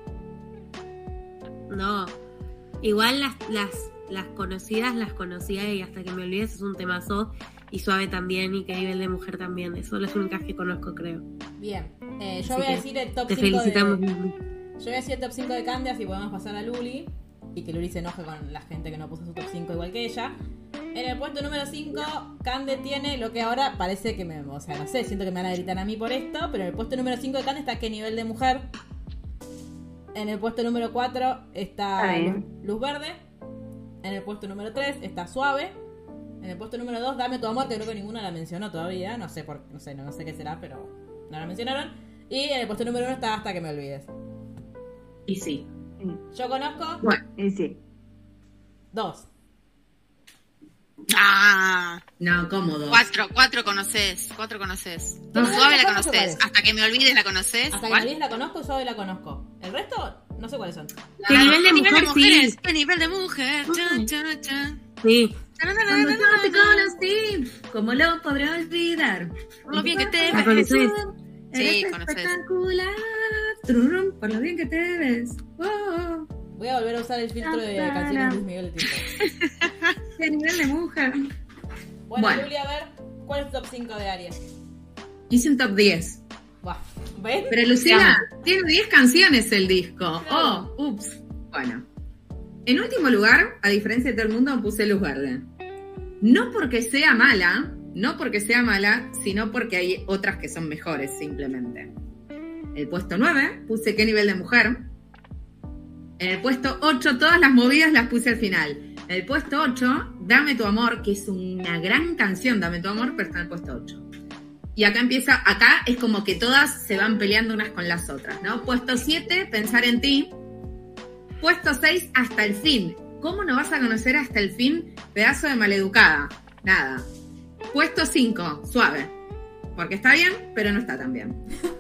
No. Igual las conocidas las conocía y Hasta que me olvides es un temazo. Y Suave también, y Qué nivel de mujer también. Eso son las únicas que conozco, creo. Bien. Yo voy a decir el top 5 te felicitamos. Yo voy a decir el top 5 de Candy, así podemos pasar a Luli. Y que Luli se enoje con la gente que no puso su top 5 igual que ella. En el puesto número 5, Cande tiene lo que ahora parece que o sea, no sé, siento que me van a gritar a mí por esto, pero en el puesto número 5 de Cande está Qué nivel de mujer. En el puesto número 4 está Luz Verde. En el puesto número 3 está Suave. En el puesto número 2, Dame tu amor, que creo que ninguna la mencionó todavía. No sé qué será, pero no la mencionaron. Y en el puesto número 1 está Hasta que me olvides. Y sí. Yo conozco. Bueno, y sí. 2. No, cómodo. 4 conoces. Suave la conoces. Hasta que me olvides la conoces. Hasta que me olvides la conozco y Suave la conozco. El resto, no sé cuáles son. ¿Qué nivel de mujer? Sí. ¿Qué nivel de mujer? Sí. Cuando yo te conocí, ¿cómo lo podré olvidar? Por lo bien que te ¿La conoces? Sí, eres conoces. espectacular. Turum, por lo bien que te ves. Oh, Voy a volver a usar el filtro de canciones de Luis Miguel de Tinto. qué nivel de mujer. Bueno, Luli, a ver, ¿cuál es tu top 5 de Aries? Hice un top 10. Buah, ¿ves? Pero Lucila, tiene 10 canciones el disco. Oh, ups. Bueno. En último lugar, a diferencia de todo el mundo, puse Luz Verde. No porque sea mala, No porque sea mala, sino porque hay otras que son mejores, simplemente. En el puesto 9 puse Qué nivel de mujer. En el puesto 8, todas las movidas las puse al final. En el puesto 8, Dame tu amor, que es una gran canción, Dame tu amor, pero está en el puesto 8. Y acá es como que todas se van peleando unas con las otras, ¿no? Puesto 7, Pensar en ti. Puesto 6, Hasta el fin. ¿Cómo no vas a conocer Hasta el fin? Pedazo de maleducada. Nada. Puesto 5, Suave. Porque está bien, pero no está tan bien.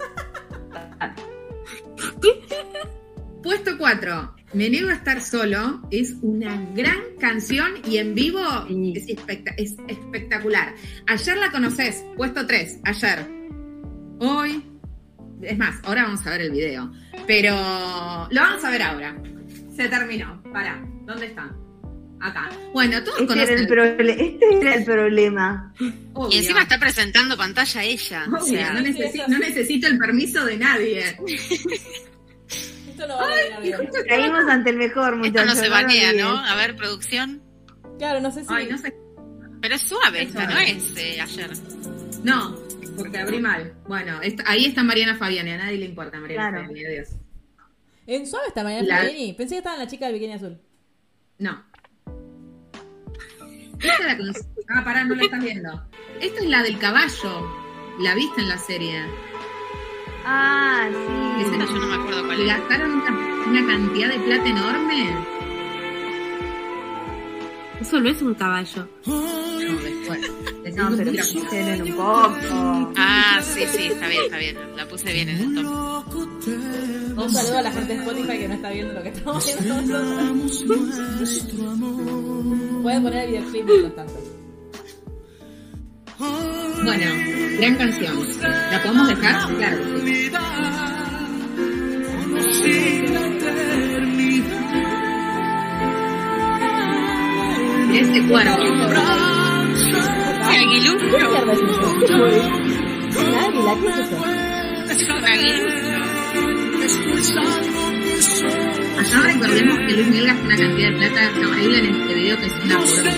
Puesto 4, Me niego a estar solo. Es una gran canción y en vivo es espectacular. Ayer la conoces. Puesto 3, Ayer. Hoy. Es más, ahora vamos a ver el video. Pero lo vamos a ver ahora. Se terminó. Pará. ¿Dónde están? Acá. Bueno, todos conocen. Este era el problema. Obvio. Y encima está presentando pantalla ella. Obvio, O sea, no necesito el permiso de nadie. Esto lo va a ver bien. Caímos ante el mejor, muchachos. esto no se banea, ¿no? A ver, producción. Claro, no sé si... Ay, no sé. Pero es suave, Es esta, no suave. es Ayer. No, porque abrí mal. Bueno, ahí está Mariana Fabiani. A nadie le importa Mariana Claro. Fabiani, adiós. ¿En Suave está Mariana Fabiani? Pensé que estaba en La chica del bikini azul. No. Esta la conocí. Ah, pará, no la estás viendo. Esta es la del caballo. La viste en la serie. Ah, Esa sí. Yo no me acuerdo cuál Le es. gastaron una cantidad de plata enorme. Eso no es un caballo. No, después. No, pero tienen un poco. Ah, sí, está bien. La puse bien en el top. Un saludo a la gente de Spotify que no está viendo lo que estamos viendo nosotros. Pueden poner el videoclip mientras tanto. Bueno, gran canción. ¿La podemos dejar? Claro que sí. Este cuervo. ¿Qué aguilucho? Águila, ¿qué es eso? Es un aguilucho. Acá recordemos que Luis Miguel gasta una cantidad de plata increíble en este video que es una poronga.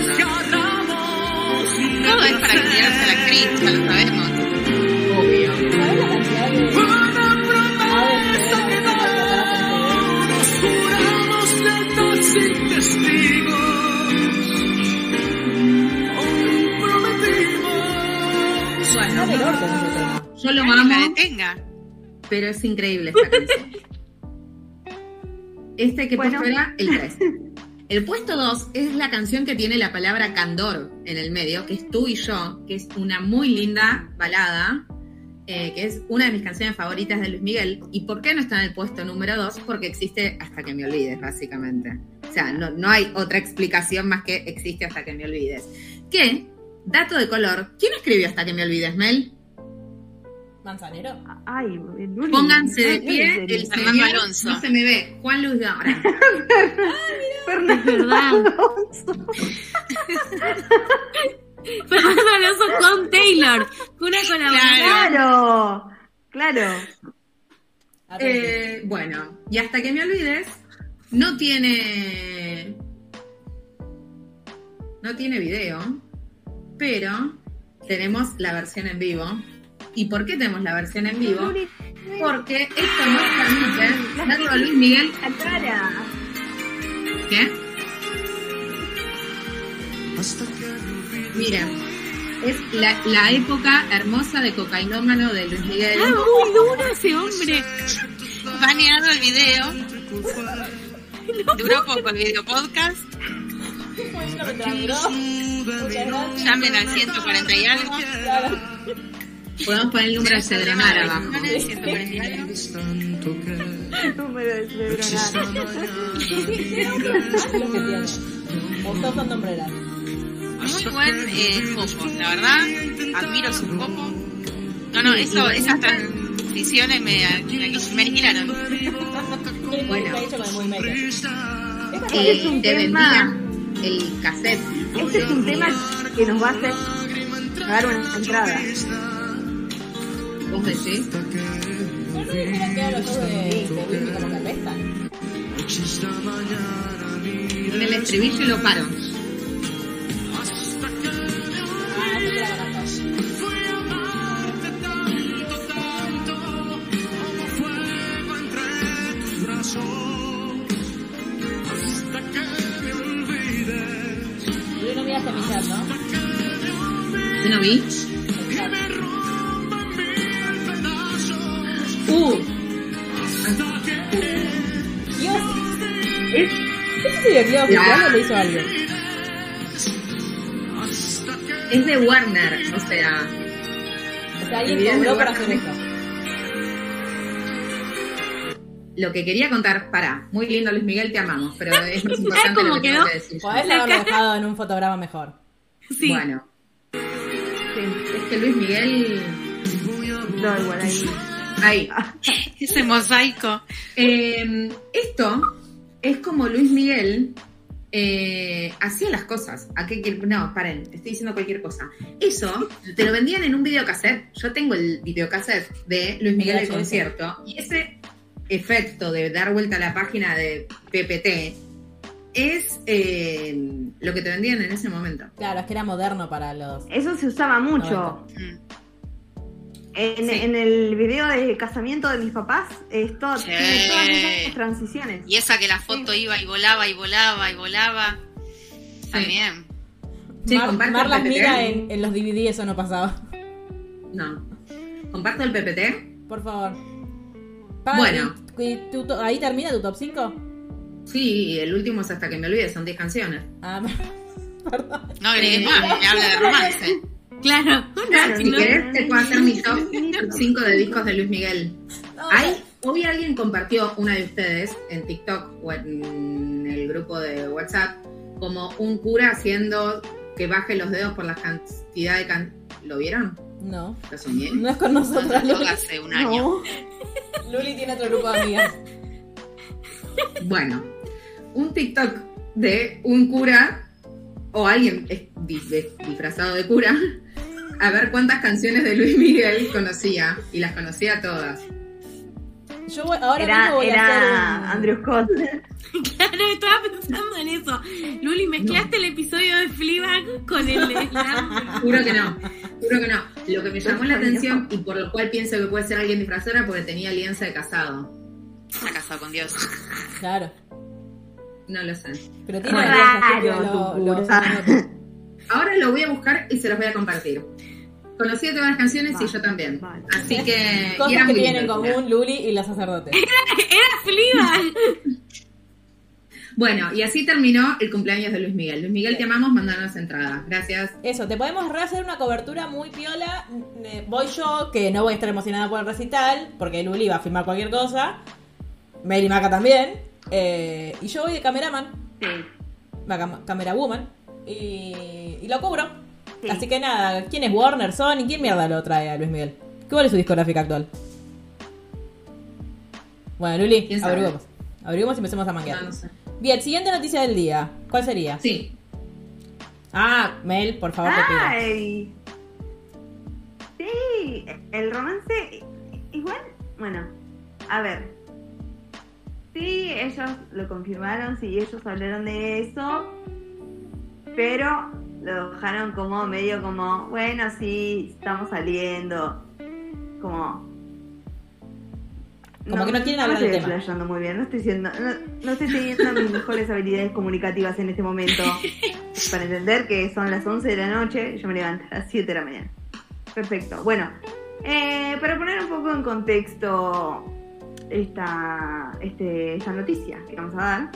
Todo es para cuidarse a la actriz, ya lo sabemos. Obvio. ¿Sabes la cantidad de aves que deben Bueno, del orto en ese tema? yo lo La amo, detenga. pero es increíble esta canción. Que puesto era el 3. El puesto 2 es la canción que tiene la palabra candor en el medio, que es Tú y yo, que es una muy linda balada, que es una de mis canciones favoritas de Luis Miguel. ¿Y por qué no está en el puesto número 2? Porque existe Hasta que me olvides, básicamente. O sea, no hay otra explicación más que existe Hasta que me olvides. Que, dato de color, ¿quién escribió Hasta que me olvides, Mel? ¿Manzanero? Ay, Luli. Pónganse de Ay, pie, Luli, el Fernando señor, Alonso. no se me ve, Juan Luis Dora. Fernando ¿Verdad? Alonso. Fernando Alonso con Taylor. Fue una colaboración. Claro. Bueno, y Hasta que me olvides, no tiene video, pero tenemos la versión en vivo. ¿Y por qué tenemos la versión en vivo? Porque esto nos permite darlo a Luis Miguel. La cara. ¿Qué? Miren, es la época hermosa de cocainómano de Luis Miguel. Ah, muy duro ese hombre. Baneado el video. Duró poco el video podcast. Llamen al 140 y algo. Podemos poner el número de Cedronar abajo. 140 y algo. Número de Cedronar. O todos son sombreras. Muy buen popo, la verdad. Admiro su popo. No, esas transiciones me aniquilaron. Bueno. Está hecho con el movimiento. Es un Te tema. vendía el cassette. Este es un tema que nos va a hacer pagar una entrada. ¿Vos decís? ¿No dijeron que eran los shows de Whitney como que apestan? En el estribillo lo paro. Ah, no te la conozco. Tú no miraste mi chat, ¿no? Yo no vi. Dios. ¿Ese videoclip oficial o lo hizo alguien? Es de Warner, o sea, O sea, alguien El video cobró de para Warner. hacer esto. lo que quería contar, muy lindo Luis Miguel, te amamos, pero es más importante ¿Cómo lo que tengo quedó? que decir. Podés haberlo dejado en un fotograma mejor. Sí. Bueno, es que Luis Miguel, No, igual ahí. ahí. Ese mosaico. Esto es como Luis Miguel hacía las cosas. No, paren, estoy diciendo cualquier cosa. Eso te lo vendían en un videocassette. Yo tengo el videocassette de Luis Miguel el VHS. concierto, y ese efecto de dar vuelta a la página de PPT es lo que te vendían en ese momento. Claro, es que era moderno para los... Eso se usaba mucho. En el video de casamiento de mis papás, tiene todas esas transiciones. Y esa que la foto iba y volaba y volaba y volaba. También. Sí, comparto Mar las el PPT. mira en los DVD, eso no pasaba. No. Comparto el PPT. Por favor. Bueno. ¿Ahí termina tu top 5? Sí, el último es Hasta que me olvide, son 10 canciones. Ah, perdón. No agregues más, me habla de romance. Claro. Si querés, te puedo hacer mi top 5 de discos de Luis Miguel. Hoy alguien compartió, una de ustedes, en TikTok o en el grupo de WhatsApp, como un cura haciendo que baje los dedos por la cantidad de ¿Lo vieron? No. ¿Lo soñé? No es con nosotros, Luli. Hace un año. Luli tiene otro grupo de amigas. Bueno, un TikTok de un cura o alguien disfrazado de cura a ver cuántas canciones de Luis Miguel conocía, y las conocía todas. Yo ahora mismo voy a Era hacer Andrew Scott. Claro, estaba pensando en eso. Luli, mezclaste el episodio de Fleabag con el de Juro que no. Lo que me llamó la atención y por lo cual pienso que puede ser alguien disfrazado era porque tenía alianza de casado. Está casado con Dios. Claro. No lo sé. Pero tiene Raro, alianza, así que tu lo cura. Ahora lo voy a buscar y se los voy a compartir. Conocí todas las canciones y yo también. Vale. Así que... y Cosas era que muy tienen en lindo el común Luli y los sacerdotes. Era Fleabag. Bueno, y así terminó el cumpleaños de Luis Miguel. Luis Miguel, te amamos, mandanos entradas. Gracias. Eso, te podemos rehacer una cobertura muy piola. Voy yo, que no voy a estar emocionada por el recital, porque Luli va a filmar cualquier cosa. Mary Maca también. Y yo voy de cameraman. Sí. Camera woman. Y lo cubro. Sí. Así que nada, ¿quién es Warner, Sony? ¿Quién mierda lo trae a Luis Miguel? ¿Cuál es su discográfica actual? Bueno, Luli, ¿Quién sabe? averiguemos y empecemos a manquear. No sé. Bien, siguiente noticia del día. ¿Cuál sería? Sí. Ah, Mel, por favor, te pido. ¡Ay! Sí, el romance. Igual, bueno, a ver. Sí, ellos lo confirmaron, sí, ellos hablaron de eso. Pero lo dejaron como medio como, bueno, sí, estamos saliendo. Como Como que no quieren hablar estoy del tema. explayando muy bien, no estoy teniendo mis mejores habilidades comunicativas en este momento para entender que son las 11 de la noche y yo me levanto a las 7 de la mañana. Perfecto. Bueno, para poner un poco en contexto esta noticia que vamos a dar,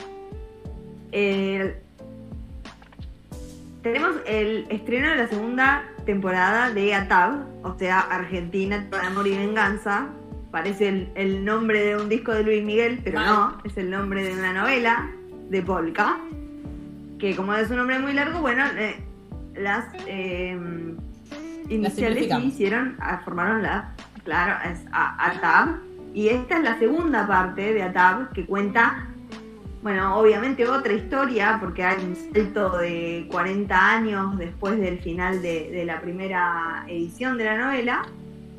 tenemos el estreno de la segunda temporada de ATAV, o sea, Argentina, Todo Amor y Venganza. Parece el nombre de un disco de Luis Miguel, pero no, es el nombre de una novela de Polka, que como es un nombre muy largo, bueno, las iniciales formaron claro, es ATAV, y esta es la segunda parte de ATAV que cuenta, bueno, obviamente otra historia, porque hay un salto de 40 años después del final de la primera edición de la novela.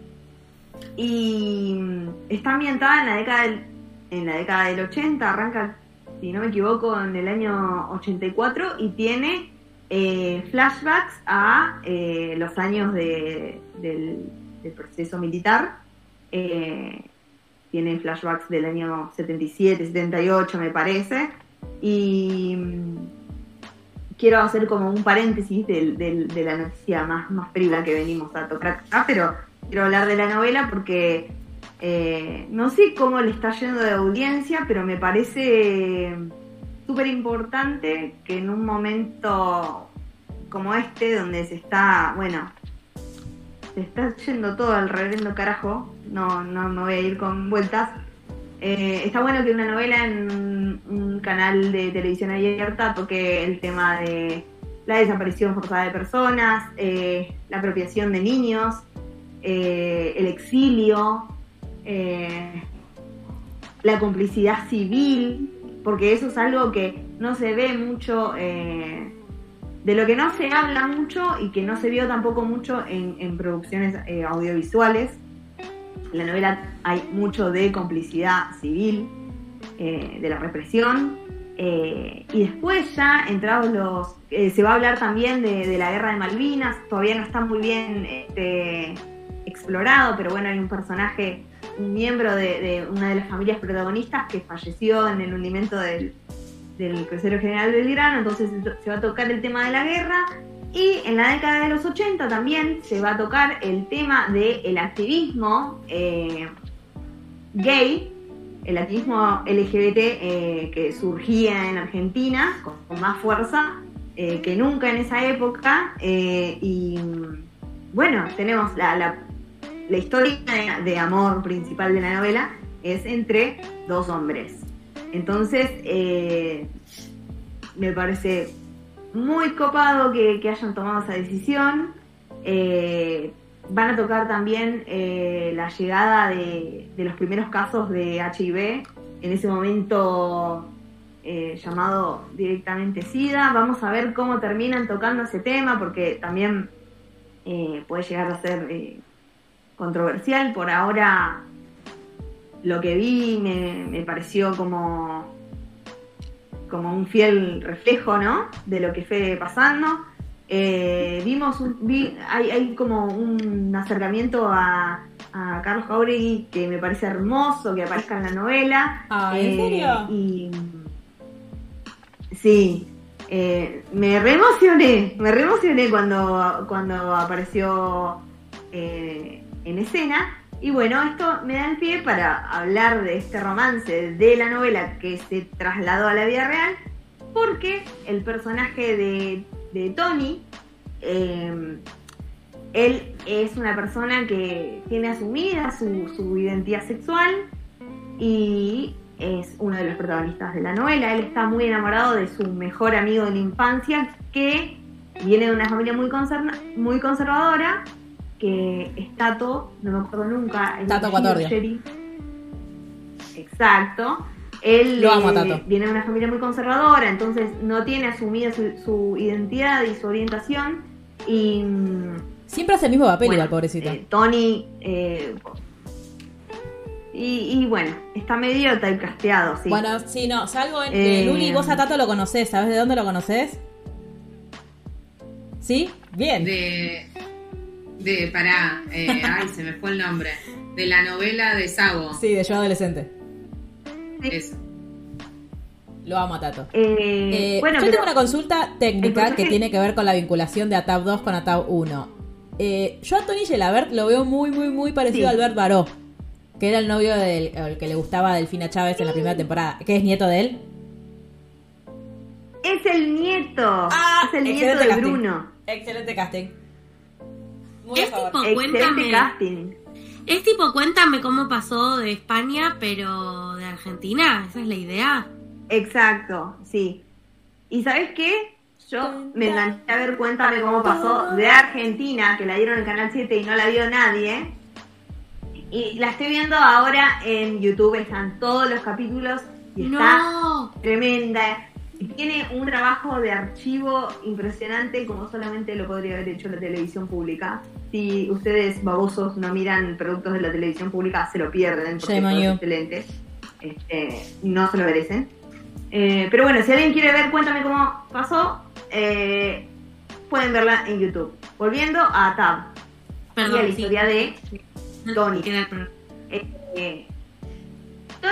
Y está ambientada en la década del 80, arranca, si no me equivoco, en el año 84 y tiene flashbacks a los años del proceso militar, tiene flashbacks del año 77, 78 me parece, y quiero hacer como un paréntesis de la noticia más frívola que venimos a tocar acá, pero quiero hablar de la novela porque no sé cómo le está yendo de audiencia, pero me parece súper importante que en un momento como este, donde se está yendo todo al reverendo carajo, no me voy a ir con vueltas, está bueno que una novela en un canal de televisión abierta toque el tema de la desaparición forzada de personas, la apropiación de niños, el exilio, la complicidad civil, porque eso es algo que no se ve mucho, de lo que no se habla mucho y que no se vio tampoco mucho en producciones audiovisuales. En la novela hay mucho de complicidad civil, de la represión, y después ya entrados se va a hablar también de la guerra de Malvinas. Todavía no está muy bien explorado, pero bueno, hay un personaje, un miembro de una de las familias protagonistas que falleció en el hundimiento del crucero General Belgrano, entonces se va a tocar el tema de la guerra. Y en la década de los 80 también se va a tocar el tema del activismo gay, el activismo LGBT que surgía en Argentina con más fuerza que nunca en esa época. Y bueno, tenemos la historia de amor principal de la novela es entre dos hombres. Entonces, me parece muy copado que hayan tomado esa decisión. Van a tocar también la llegada de los primeros casos de HIV, en ese momento llamado directamente SIDA. Vamos a ver cómo terminan tocando ese tema, porque también puede llegar a ser controversial. Por ahora, lo que vi me pareció como un fiel reflejo, ¿no?, de lo que fue pasando. Hay como un acercamiento a Carlos Jauregui que me parece hermoso que aparezca en la novela. ¿En serio? Y sí, me reemocioné cuando apareció en escena. Y bueno, esto me da el pie para hablar de este romance de la novela que se trasladó a la vida real, porque el personaje de Tony, él es una persona que tiene asumida su identidad sexual y es uno de los protagonistas de la novela. Él está muy enamorado de su mejor amigo de la infancia, que viene de una familia muy conservadora, que es Tato, no me acuerdo nunca. Tato Cuatordio. Exacto. Él Lo amo a Tato. Viene de una familia muy conservadora, entonces no tiene asumida su identidad y su orientación. Y siempre hace el mismo papel, igual, pobrecito. Tony, y bueno, está medio typecasteado, sí. Bueno, sí, no, salgo en Luli, vos a Tato lo conocés, ¿sabés de dónde lo conocés? ¿Sí? Bien. Ay, se me fue el nombre. De la novela de Sabo. Sí, de Yo Adolescente. Sí. Eso. Lo amo a Tato. Bueno, yo tengo una consulta técnica que tiene que ver con la vinculación de ATAP 2 con ATAP 1. Yo a Tony Gelabert lo veo muy, muy, muy parecido a Albert Baró, que era el novio el que le gustaba a Delfina Chávez en la primera temporada. ¿Que es nieto de él? Es el nieto. Es el nieto de casting. Bruno. Excelente casting. Muy Es a favor. tipo, Excelente cuéntame. casting. Es tipo, cuéntame cómo pasó de España, pero de Argentina. Esa es la idea. Exacto, sí. ¿Y sabes qué? Yo me enganché a ver Cuéntame cómo pasó de Argentina, que la dieron en Canal 7 y no la vio nadie. Y la estoy viendo ahora en YouTube, están todos los capítulos y está No. tremenda. Y tiene un trabajo de archivo impresionante, como solamente lo podría haber hecho la televisión pública. Si ustedes, babosos, no miran productos de la televisión pública, se lo pierden, porque Shame on son you. excelentes. No se lo merecen. Pero bueno, si alguien quiere ver Cuéntame cómo pasó, pueden verla en YouTube. Volviendo a Tab. Perdón, y a la sí. historia de Tony. Queda el programa.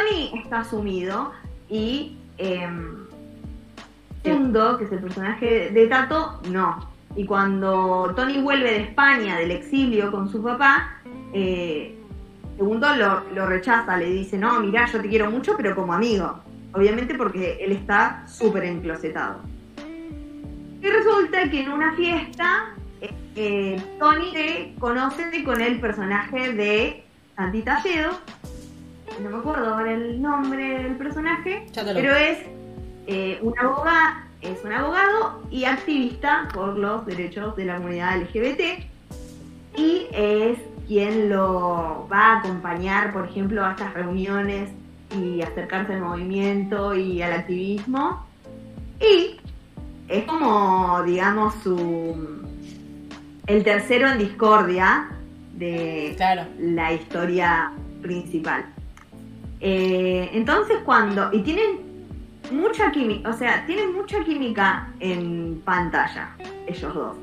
Tony está sumido y Segundo, que es el personaje de Tato, no. Y cuando Tony vuelve de España, del exilio con su papá, Segundo lo rechaza, le dice, no, mirá, yo te quiero mucho, pero como amigo. Obviamente porque él está súper enclosetado. Y resulta que en una fiesta, Tony se conoce con el personaje de Santi Talledo. No me acuerdo ahora el nombre del personaje, pero es un abogado y activista por los derechos de la comunidad LGBT, y es quien lo va a acompañar, por ejemplo, a estas reuniones y acercarse al movimiento y al activismo, y es como, digamos, el tercero en discordia de la historia principal. Entonces y tienen mucha química, tienen mucha química en pantalla, ellos dos.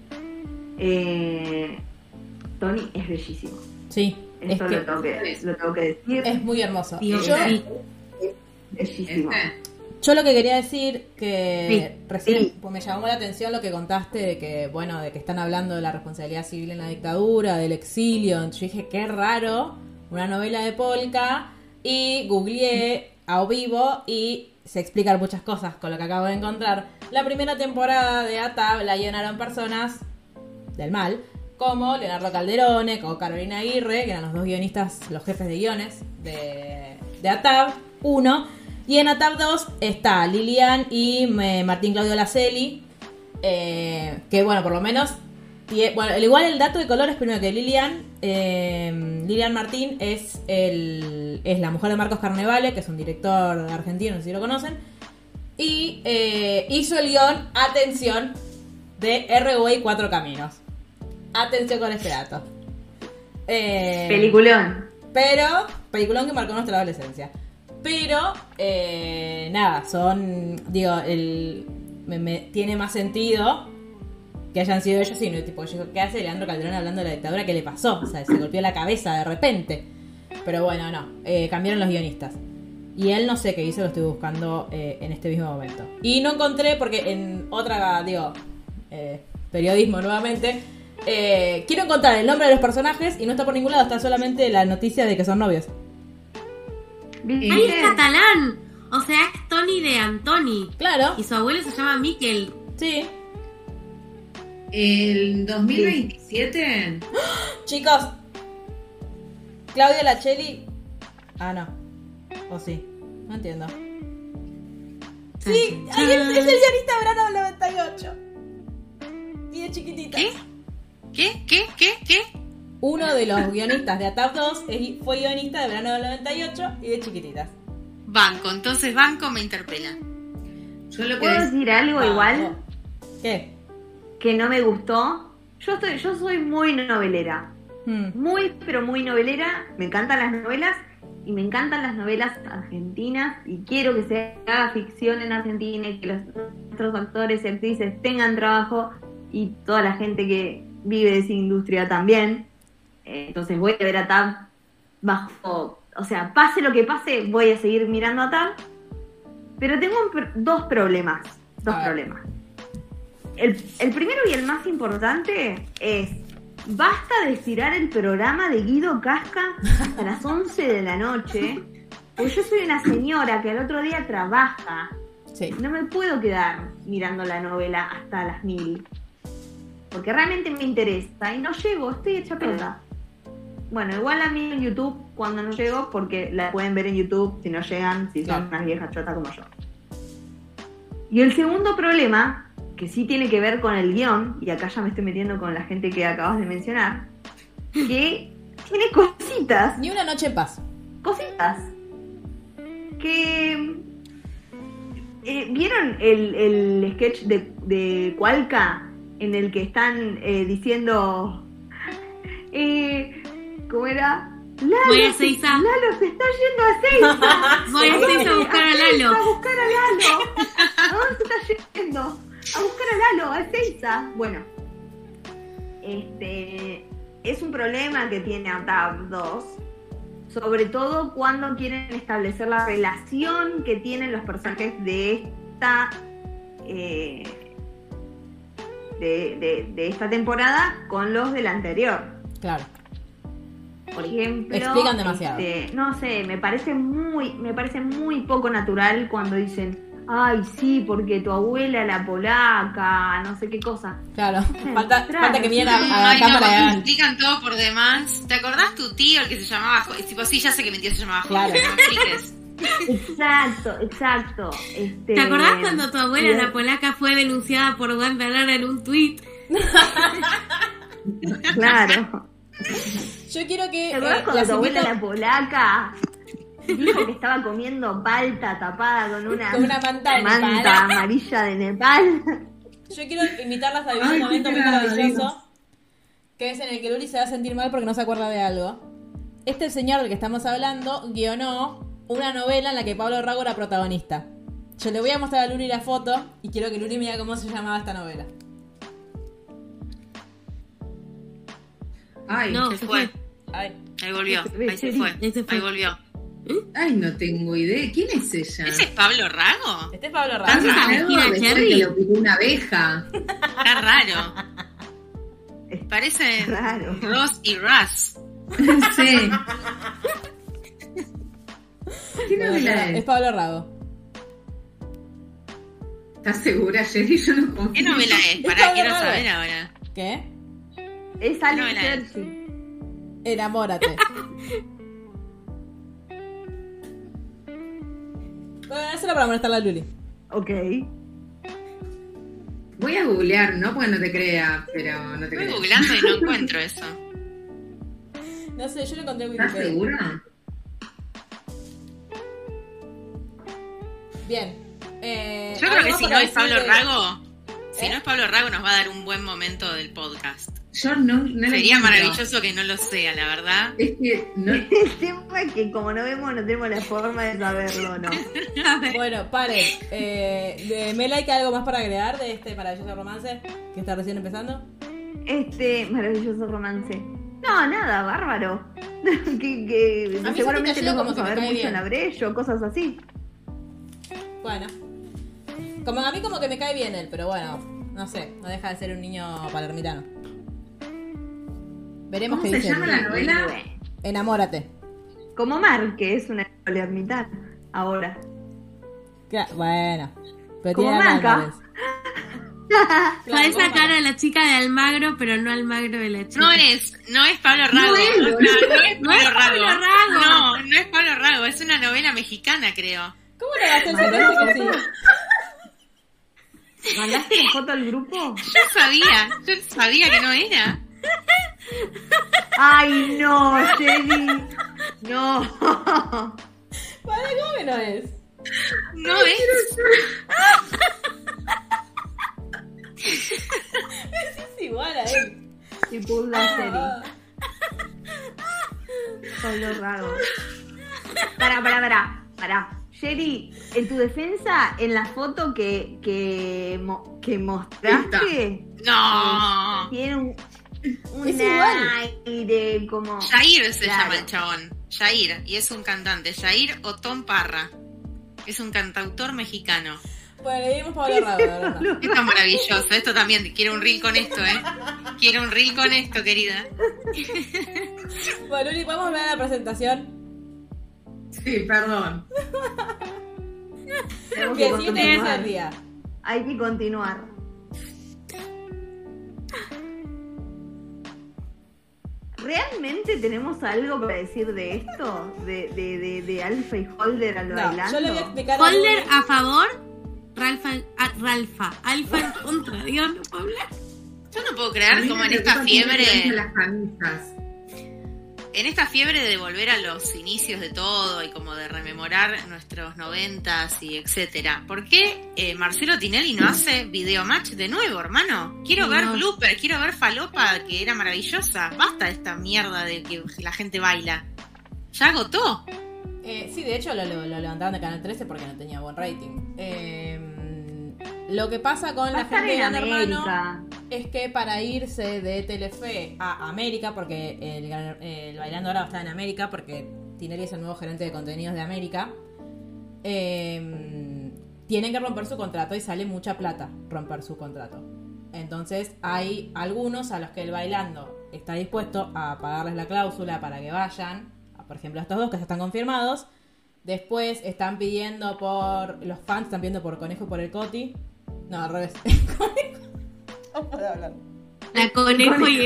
Tony es bellísimo. Sí. Esto lo tengo que decir. Es muy hermoso. Es bellísimo. Yo lo que quería decir, que recién pues me llamó la atención lo que contaste de que, de que están hablando de la responsabilidad civil en la dictadura, del exilio. Yo dije, qué raro, una novela de Polka, y googleé a vivo y se explican muchas cosas con lo que acabo de encontrar. La primera temporada de ATAB la llenaron personas del mal, como Leonardo Calderone, como Carolina Aguirre, que eran los dos guionistas, los jefes de guiones de ATAB 1. Y en ATAB 2 está Lilian y Martín Claudio Lacelli, que por lo menos... igual el dato de color es primero que Lilian Martín es la mujer de Marcos Carnevale, que es un director argentino, no sé si lo conocen, y hizo el guión, atención, de R.O.A. 4 Caminos. Atención con este dato. Peliculón. Peliculón que marcó nuestra adolescencia. Pero, tiene más sentido que hayan sido ellos, sino tipo, ¿qué hace Leandro Calderón hablando de la dictadura? ¿Qué le pasó? O sea, se golpeó la cabeza de repente. Pero cambiaron los guionistas. Y él no sé qué hizo, lo estoy buscando en este mismo momento. Y no encontré, porque en otra, periodismo nuevamente, quiero encontrar el nombre de los personajes y no está por ningún lado, está solamente la noticia de que son novios. Ahí es catalán, o sea, es Tony de Antoni. Claro. Y su abuelo se llama Miquel. Sí. ¿El 2027? Chicos, Claudia Lacelli. Ah, no. ¿O sí? No entiendo. Sí, ahí es el guionista de Verano del 98. Y de chiquitita. ¿Qué? Uno de los guionistas de ATAP 2 fue guionista de Verano del 98 y de chiquititas. Banco me interpela. ¿Puedo decir algo igual? ¿Qué? Que no me gustó. Yo soy muy novelera. Muy, pero muy novelera. Me encantan las novelas y me encantan las novelas argentinas y quiero que se haga ficción en Argentina y que nuestros actores y actrices tengan trabajo y toda la gente que vive de esa industria también. Entonces voy a ver a TAB pase lo que pase, voy a seguir mirando a TAB, pero tengo dos problemas. El primero y el más importante es: basta de estirar el programa de Guido Casca hasta las 11 de la noche, porque yo soy una señora que al otro día trabaja. Sí. No me puedo quedar mirando la novela hasta las 1000, porque realmente me interesa y no llego, estoy hecha pelota. Bueno, igual a mí en YouTube cuando no llego, porque la pueden ver en YouTube si no llegan, si son unas viejas chotas como yo. Y el segundo problema, que sí tiene que ver con el guión, y acá ya me estoy metiendo con la gente que acabas de mencionar, que tiene cositas. Ni una noche en paz. Cositas. Que... ¿vieron el sketch de Cualca en el que están diciendo... ¿cómo era? Voy a Seiza. Lalo se está yendo a Seiza. Voy a Seiza a buscar a Lalo. A buscar a Lalo. ¿A dónde se está yendo? A buscar a Lalo, a Seiza. Bueno, es un problema que tiene ATAB 2, sobre todo cuando quieren establecer la relación que tienen los personajes de esta de esta temporada con los de la anterior. Claro. Por ejemplo, explican demasiado. No sé, me parece muy poco natural cuando dicen, ay, sí, porque tu abuela la polaca, no sé qué cosa. Claro, falta que vienen a la Ay, cámara no, y hagan. explican todo por demás. ¿Te acordás tu tío, el que se llamaba? Tipo, sí, ya sé que mi tío se llamaba Claro. Jorge, no me expliques. Exacto. ¿Te acordás cuando tu abuela, la polaca, fue denunciada por Wanda Nara en un tuit? Claro. Yo quiero que ¿Te acordás cuando las tu abuela, invito- la polaca, dijo que estaba comiendo palta tapada con una manta de manta Nepal? amarilla de Nepal? Yo quiero invitarlas a vivir un momento muy maravilloso, que es en el que Luli se va a sentir mal porque no se acuerda de algo. Este señor del que estamos hablando guionó una novela en la que Pablo Rago era protagonista. Yo le voy a mostrar a Luli la foto y quiero que Luli me diga cómo se llamaba esta novela. Ay, No, Se fue. Ay, Ahí volvió. Ahí se fue. Ahí volvió. ay, no tengo idea. ¿Quién es ella? ¿Ese es Pablo Rago? este es Pablo Rago. ¿Estás a Cristina Después Cherry? que lo picó una abeja. Está raro. Parecen Raro. Ross y Russ. Sí. ¿Qué Bueno, novela es es? Pablo Rago. ¿Estás segura, Jerry? Yo no confío. ¿Qué novela es? Es Pará, Pablo quiero Rago. saber ahora. ¿Qué? Es Alice novela es? Churchill. Enamórate. Bueno, eso era para molestar a la Luli. Ok. Voy a googlear, no porque no te crea, pero no te Estoy creo. googleando y no encuentro eso. No sé, yo lo encontré en ¿Estás Wikipedia. segura? Bien. Yo creo ¿algo que más si para no es decir Pablo de- Rago, si ¿Eh? no es Pablo Rago nos va a dar un buen momento del podcast. Yo no la Sería encuentro. maravilloso que no lo sea, la verdad. Es que no. El tema es que como no vemos, no tenemos la forma de saberlo, ¿no? Bueno, paren. De Melay, ¿hay algo más para agregar de este maravilloso romance que está recién empezando? Este maravilloso romance. No, nada, bárbaro. que A mí seguramente Santi Talledo nos como vamos que a me ver cae mucho bien. en Abrello, cosas así. Bueno. Como a mí como que me cae bien él, pero bueno, no sé, no deja de ser un niño palermitano. Veremos ¿Cómo qué se dice. llama la novela? Enamórate. Como Mar, que es una ermita ahora. Bueno. Pero Como tiene Maca. Álvarez. Podés como sacar Maca. a la chica de Almagro, pero no Almagro de la chica. No es Pablo Rago. No es, no es No es Pablo Pablo Rago. Rago. No es Pablo Rago, es una novela mexicana, creo. ¿Cómo le va a hacer sorpresa que sí? ¿Mandaste la foto al grupo? Yo sabía que no era. ¡Ay, no, Jenny! ¡No! Para, ¿cómo que no es? No es. Es igual a él. Y puso la serie. Pablo Rago. Pará. Jerry, en tu defensa, en la foto que mostraste, No. tiene un Es igual. aire como... Jair se Claro. llama el chabón. Jair, y es un cantante. Jair Otón Parra. Es un cantautor mexicano. Bueno, le dimos Pablo Rago, la verdad. Esto es maravilloso. Esto también. Quiero un reel con esto, ¿eh? Quiero un reel con esto, querida. Bueno, Luli, ¿podemos ver la presentación? Sí, perdón. Tenemos Que que el siguiente día es el continuar. día. Hay que continuar. ¿Realmente tenemos algo para decir de esto? ¿De Alfa y Holder al No, bailando? yo le voy a explicar a Holder Luli. a favor, Ralfa. Alfa en contra. Dios, no puedo hablar. Yo no puedo A creer mí cómo me en esta preocupa que se fiebre. planchen las camisas. En esta fiebre de volver a los inicios de todo y como de rememorar nuestros 90s y etcétera, ¿por qué Marcelo Tinelli no hace videomatch de nuevo, hermano? Quiero ver No. blooper, quiero ver falopa, que era maravillosa. Basta de esta mierda de que la gente baila. Ya agotó. Sí, de hecho lo levantaron de Canal 13 porque no tenía buen rating. Lo que pasa con Va a la estar gente de en Gran Hermano América. es que para irse de Telefe a América, porque el Bailando ahora va a estar en América, porque Tinelli es el nuevo gerente de contenidos de América, tienen que romper su contrato y sale mucha plata romper su contrato. Entonces hay algunos a los que el Bailando está dispuesto a pagarles la cláusula para que vayan, por ejemplo a estos dos que ya están confirmados. Después están pidiendo los fans están pidiendo por Conejo y por el Coti. No, al revés. No puedo hablar. La Conejo y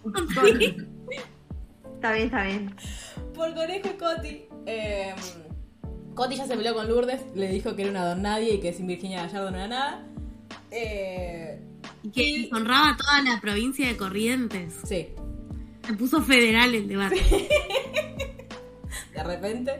Está bien. Por Conejo y Coti. Coti ya se peleó con Lourdes, le dijo que era una don nadie y que sin Virginia Gallardo no era nada. Y que honraba a toda la provincia de Corrientes. Sí. Se puso federal el debate. De repente.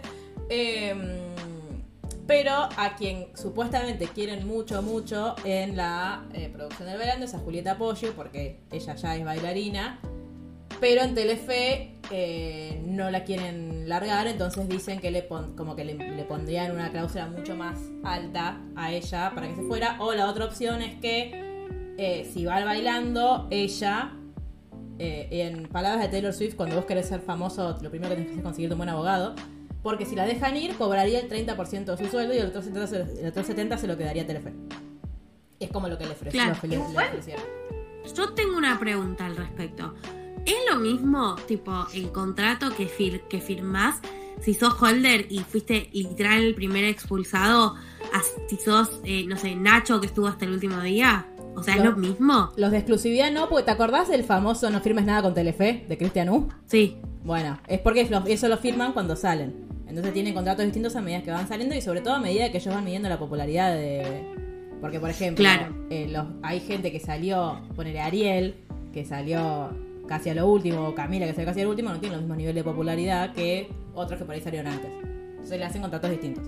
Pero a quien supuestamente quieren mucho en la producción del Bailando es a Julieta Pollo, porque ella ya es bailarina. Pero en Telefe no la quieren largar, entonces dicen que le pondrían una cláusula mucho más alta a ella para que se fuera. O la otra opción es que si va al Bailando, ella, en palabras de Taylor Swift, cuando vos querés ser famoso, lo primero que tenés que hacer es conseguirte un buen abogado. Porque si la dejan ir, cobraría el 30% de su sueldo y el otro 70% se lo quedaría a Telefe. Es como lo que le ofrecieron. Yo tengo una pregunta al respecto. ¿Es lo mismo, tipo, el contrato que firmás si sos holder y fuiste literal el primer expulsado a si sos, no sé, Nacho que estuvo hasta el último día? O sea, ¿es lo mismo? Los de exclusividad no, porque ¿te acordás del famoso No firmes nada con Telefe de Cristian U? Sí. Bueno, es porque eso lo firman cuando salen. Entonces tienen contratos distintos a medida que van saliendo y sobre todo a medida que ellos van midiendo la popularidad de... Porque, por ejemplo, hay gente que salió, ponele Ariel, que salió casi a lo último, o Camila, que salió casi al último, no tiene los mismos niveles de popularidad que otros que por ahí salieron antes. Entonces le hacen contratos distintos.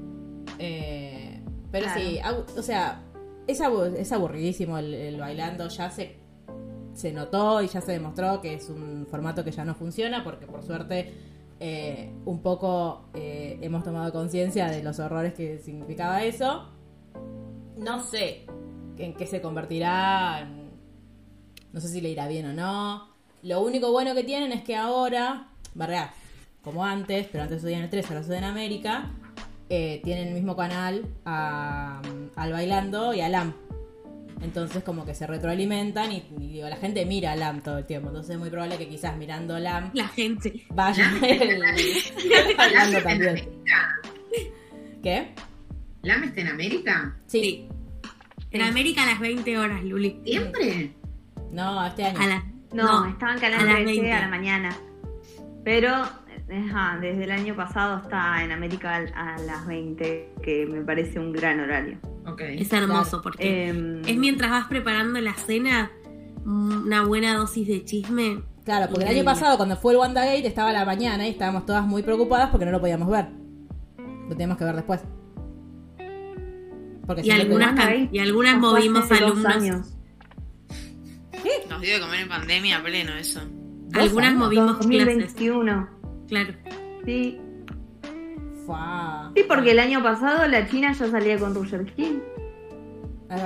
Pero sí, o sea, es aburridísimo el Bailando, ya se notó y ya se demostró que es un formato que ya no funciona, porque por suerte un poco hemos tomado conciencia de los horrores que significaba eso. No sé en qué se convertirá, no sé si le irá bien o no. Lo único bueno que tienen es que ahora, ¿verdad? Como antes, pero antes subían el 13, ahora suben América, tienen el mismo canal al Bailando y a LAM. Entonces como que se retroalimentan y digo, la gente mira a LAM todo el tiempo. Entonces es muy probable que quizás mirando LAM la gente vaya el Bailando también. ¿Qué? ¿LAM está en América? Sí. En América a las 20 horas, Luli. ¿Siempre? No, este año. Estaba en Canal 13 a la mañana. Pero desde el año pasado está en América a las 20, que me parece un gran horario. Okay. Es hermoso porque es mientras vas preparando la cena, una buena dosis de chisme. Claro, porque el año pasado cuando fue el WandaGate estaba a la mañana y estábamos todas muy preocupadas porque no lo podíamos ver. Lo teníamos que ver después. Porque y algunas movimos alumnos. ¿Qué? Nos dio de comer en pandemia pleno eso. Algunas movimos 2021. Claro. Sí. Fua. Sí, porque el año pasado la China ya salía con Roger King. Es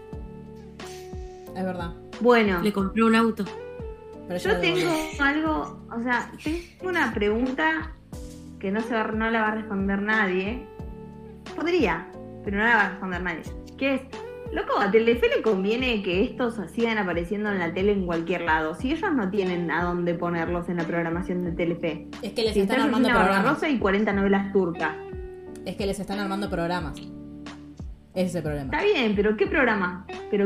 verdad. Bueno. Le compré un auto. Pero yo tengo algo, o sea, tengo una pregunta que no la va a responder nadie. Podría, pero no la va a responder nadie. Que es, loco, a Telefe le conviene que estos sigan apareciendo en la tele en cualquier lado. Si ellos no tienen a dónde ponerlos en la programación de Telefe. Es que les están armando programas. Rosa y 40 novelas turcas. Es que les están armando programas. Ese es el problema. Está bien, pero ¿qué programa?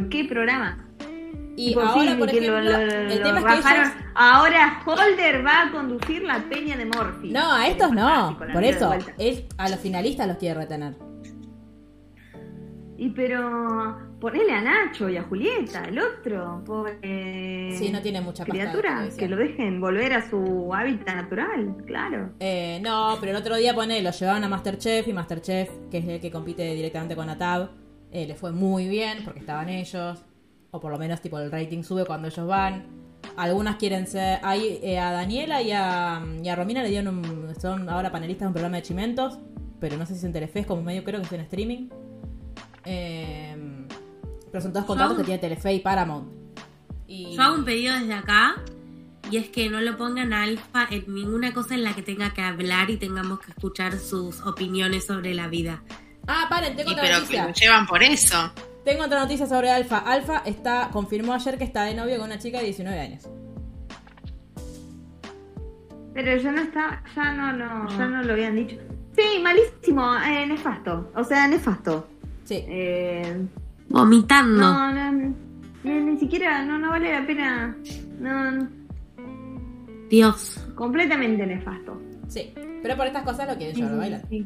Y ahora, por ejemplo, el tema es que ellos... Ahora Holder va a conducir la Peña de Morphy. No, a estos no. Por eso, él a los finalistas los quiere retener. Y pero ponele a Nacho y a Julieta, el otro, pobre sí, no tiene mucha criatura, que lo dejen volver a su hábitat natural, claro. No, pero el otro día lo llevaban a Masterchef y Masterchef, que es el que compite directamente con ATAB, le fue muy bien porque estaban ellos, o por lo menos tipo el rating sube cuando ellos van. Algunas quieren ser, a Daniela y a Romina le dieron son ahora panelistas de un programa de Chimentos, pero no sé si es en Telefe, es como medio creo que es en streaming. Pero son todos contratos que tiene Telefe y Paramount. Yo hago un pedido desde acá y es que no lo pongan a Alfa en ninguna cosa en la que tenga que hablar y tengamos que escuchar sus opiniones sobre la vida. Ah, paren, tengo otra Pero que noticia. lo llevan por eso. Tengo otra noticia sobre Alfa. Alfa confirmó ayer que está de novio con una chica de 19 años. Pero ya no lo habían dicho. Sí, malísimo, nefasto. O sea, nefasto. Sí. Vomitando. Ni siquiera, no vale la pena. No, Dios. completamente nefasto. Sí. Pero por estas cosas lo quieren llevar a bailar. Sí.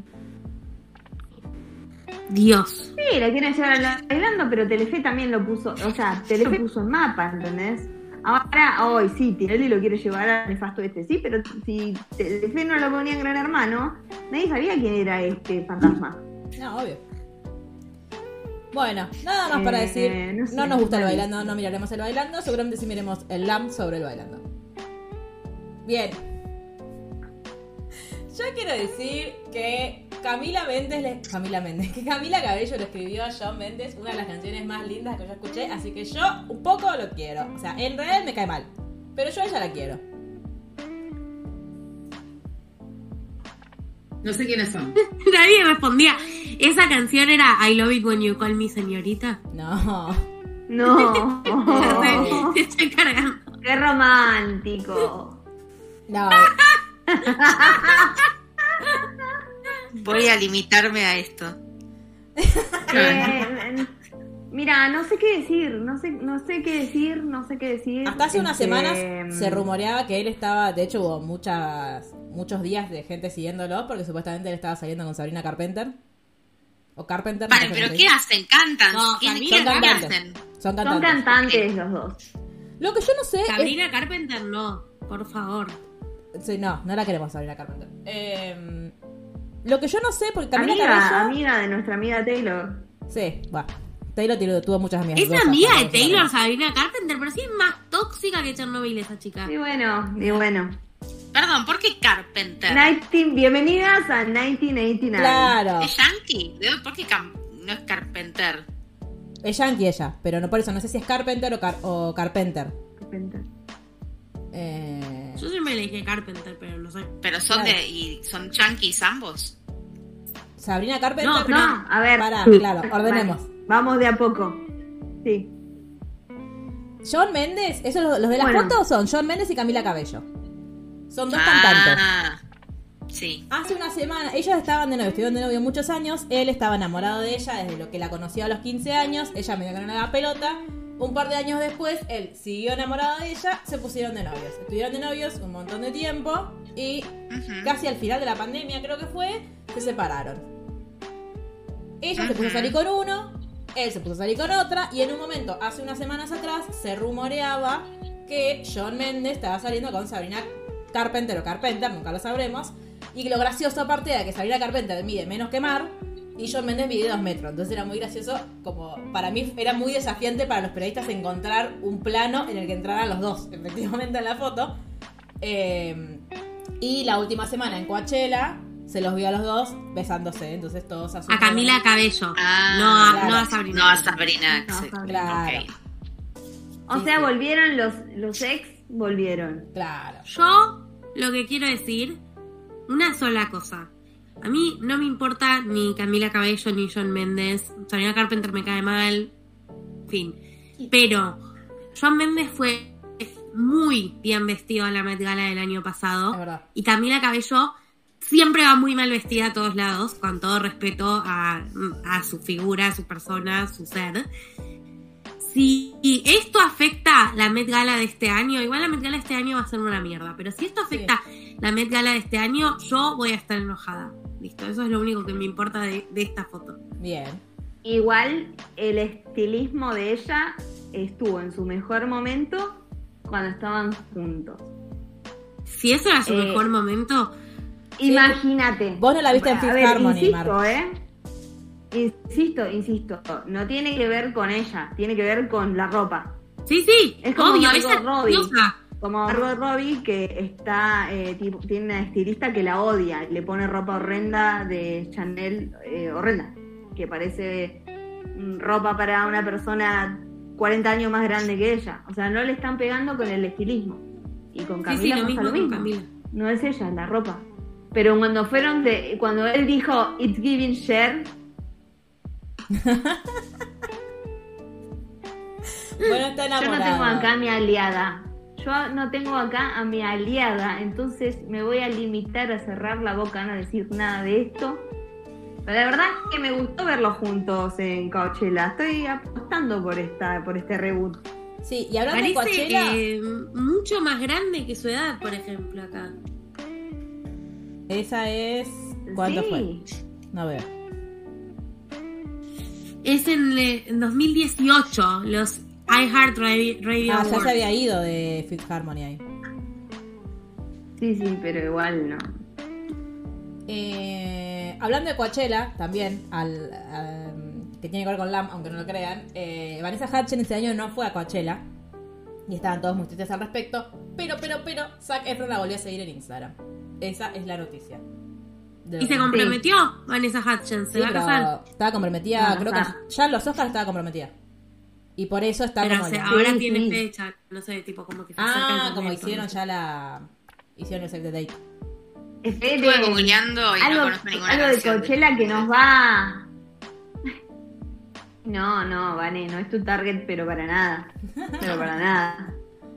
Dios. Sí, la quieren llevar bailando, pero Telefe también lo puso, o sea, Telefe puso en mapa, ¿entendés? Ahora, hoy sí, Tinelli lo quiere llevar a nefasto sí, pero si Telefe no lo ponía en Gran Hermano, nadie sabía quién era este fantasma. No, obvio. Bueno, nada más para decir. no sé, No nos gusta el nadie. bailando, no miraremos el bailando. Seguramente sí miremos el LAM sobre el bailando. Bien. Yo quiero decir que Camila Cabello le escribió a Shawn Mendes una de las canciones más lindas que yo escuché, así que yo un poco lo quiero. O sea, en realidad me cae mal, pero yo a ella la quiero. No sé quiénes son. Nadie respondía. Esa canción era I Love It When You Call Me Señorita. No. No. Te estoy cargando. Qué romántico. No. Voy a limitarme a esto. Mira, no sé qué decir, no sé qué decir. Hasta hace unas semanas mm. se rumoreaba que él estaba, de hecho hubo muchos días de gente siguiéndolo porque supuestamente él estaba saliendo con Sabrina Carpenter. O Carpenter. Vale, no sé pero cómo ¿qué se hacen? ¿Cantan? No, ¿Qué Sabrina son qué cantantes. hacen? Son Son cantantes. cantantes los dos. Lo que yo no sé Sabrina Carpenter no, por favor. Sí, no la queremos Sabrina Carpenter. Lo que yo no sé, porque Camila Cabello... Amiga de nuestra amiga Taylor. Sí, va. Taylor tuvo muchas amigas. Es dudosas, amiga para de que Taylor, sepan. Sabrina Carpenter, pero sí es más tóxica que Chernobyl esa chica. Y bueno. Perdón, ¿por qué Carpenter? Bienvenidas a 1989. Claro. ¿Es yankee? ¿Por qué no es Carpenter? Es yankee ella, pero no por eso. No sé si es Carpenter o Carpenter. Yo siempre le dije Carpenter, pero no sé. Pero son Claro. son yankees ambos. Sabrina Carpenter. No, pero- No, a ver. Pará, claro, ordenemos. Vale, vamos de a poco. Sí. Shawn Mendes, esos los de las Bueno. fotos son Shawn Mendes y Camila Cabello. Son dos cantantes. Ah, sí. Hace una semana, ellos estaban de novio, estuvieron de novio muchos años. Él estaba enamorado de ella desde lo que la conoció a los 15 años. Ella medio que no le daba pelota. Un par de años después, él siguió enamorado de ella. Se pusieron de novios. Estuvieron de novios un montón de tiempo. Y casi al final de la pandemia, creo que fue, se separaron. Ella se puso a salir con uno, él se puso a salir con otra. Y en un momento, hace unas semanas atrás, se rumoreaba que Shawn Mendes estaba saliendo con Sabrina Carpenter o Carpenter, nunca lo sabremos. Y lo gracioso aparte era que Sabrina Carpenter mide menos que Mar y Shawn Mendes mide 2 metros. Entonces era muy gracioso, como para mí era muy desafiante para los periodistas encontrar un plano en el que entraran los dos, efectivamente, en la foto. Y la última semana en Coachella se los vio a los dos besándose, entonces todos A asumen. Camila Cabello. Ah, no claro. a Sabrina. No a Sabrina. No, sí. Sabrina. Claro, Ok. O Sí, sea, sí. volvieron los ex, volvieron. claro. Yo lo que quiero decir, una sola cosa. A mí no me importa ni Camila Cabello ni Shawn Mendes. Sabrina Carpenter me cae mal. Fin. Pero Shawn Mendes fue muy bien vestido a la Met Gala del año pasado. Es verdad. Y Camila Cabello siempre va muy mal vestida a todos lados, con todo respeto a su figura, a su persona, a su ser. Si esto afecta la Met Gala de este año, igual la Met Gala de este año va a ser una mierda, pero si esto afecta la Met Gala de este año, yo voy a estar enojada. Listo, eso es lo único que me importa de esta foto. Bien. Igual el estilismo de ella estuvo en su mejor momento cuando estaban juntos. Si eso era su mejor momento, Imagínate. Vos no la viste en A Fifth ver, Harmony, insisto, Mar. Insisto, no tiene que ver con ella, tiene que ver con la ropa. sí, Es como obvio, Margot esa Robbie. cosa. Como Margot Robbie, que está tiene una estilista que la odia y le pone ropa horrenda de Chanel, horrenda, que parece ropa para una persona 40 años más grande que ella. O sea, no le están pegando con el estilismo. Y con Sí, Camila lo pasa mismo lo con mismo. Camila. No es ella, es la ropa. Pero cuando él dijo It's giving Cher, Bueno, está yo no enamorada. tengo acá a mi aliada. Yo no tengo acá a mi aliada, entonces me voy a limitar a cerrar la boca, no decir nada de esto. Pero la verdad es que me gustó verlos juntos en Coachella. Estoy apostando por este reboot. Sí, y hablando de Parece Coachella, mucho más grande que su edad, por ejemplo, acá. esa es... ¿Cuánto Sí. fue? No veo. Es en 2018, los iHeart Radio Ah, ya Awards. se había ido de Fifth Harmony ahí. Sí, pero igual no. Hablando de Coachella, también, que tiene que ver con LAM, aunque no lo crean, Vanessa Hudgens este año no fue a Coachella. Y estaban todos muy tristes al respecto. Pero, Zac Efron la volvió a seguir en Instagram. Esa es la noticia. De Y se verdad. comprometió Vanessa Hudgens, se Sí, va a pero casar. estaba comprometida, No, creo casar. que ya en los Oscars estaba comprometida. Y por eso está Pero como... ahora Sí, tiene sí. fecha, no sé, tipo como que se acerca el como momento, hicieron no sé. ya la... Hicieron el save the date. Estuve googleando y no conozco ninguna algo de canción. Coachella que nos va. No, Vane, no es tu target, pero para nada. Pero para nada.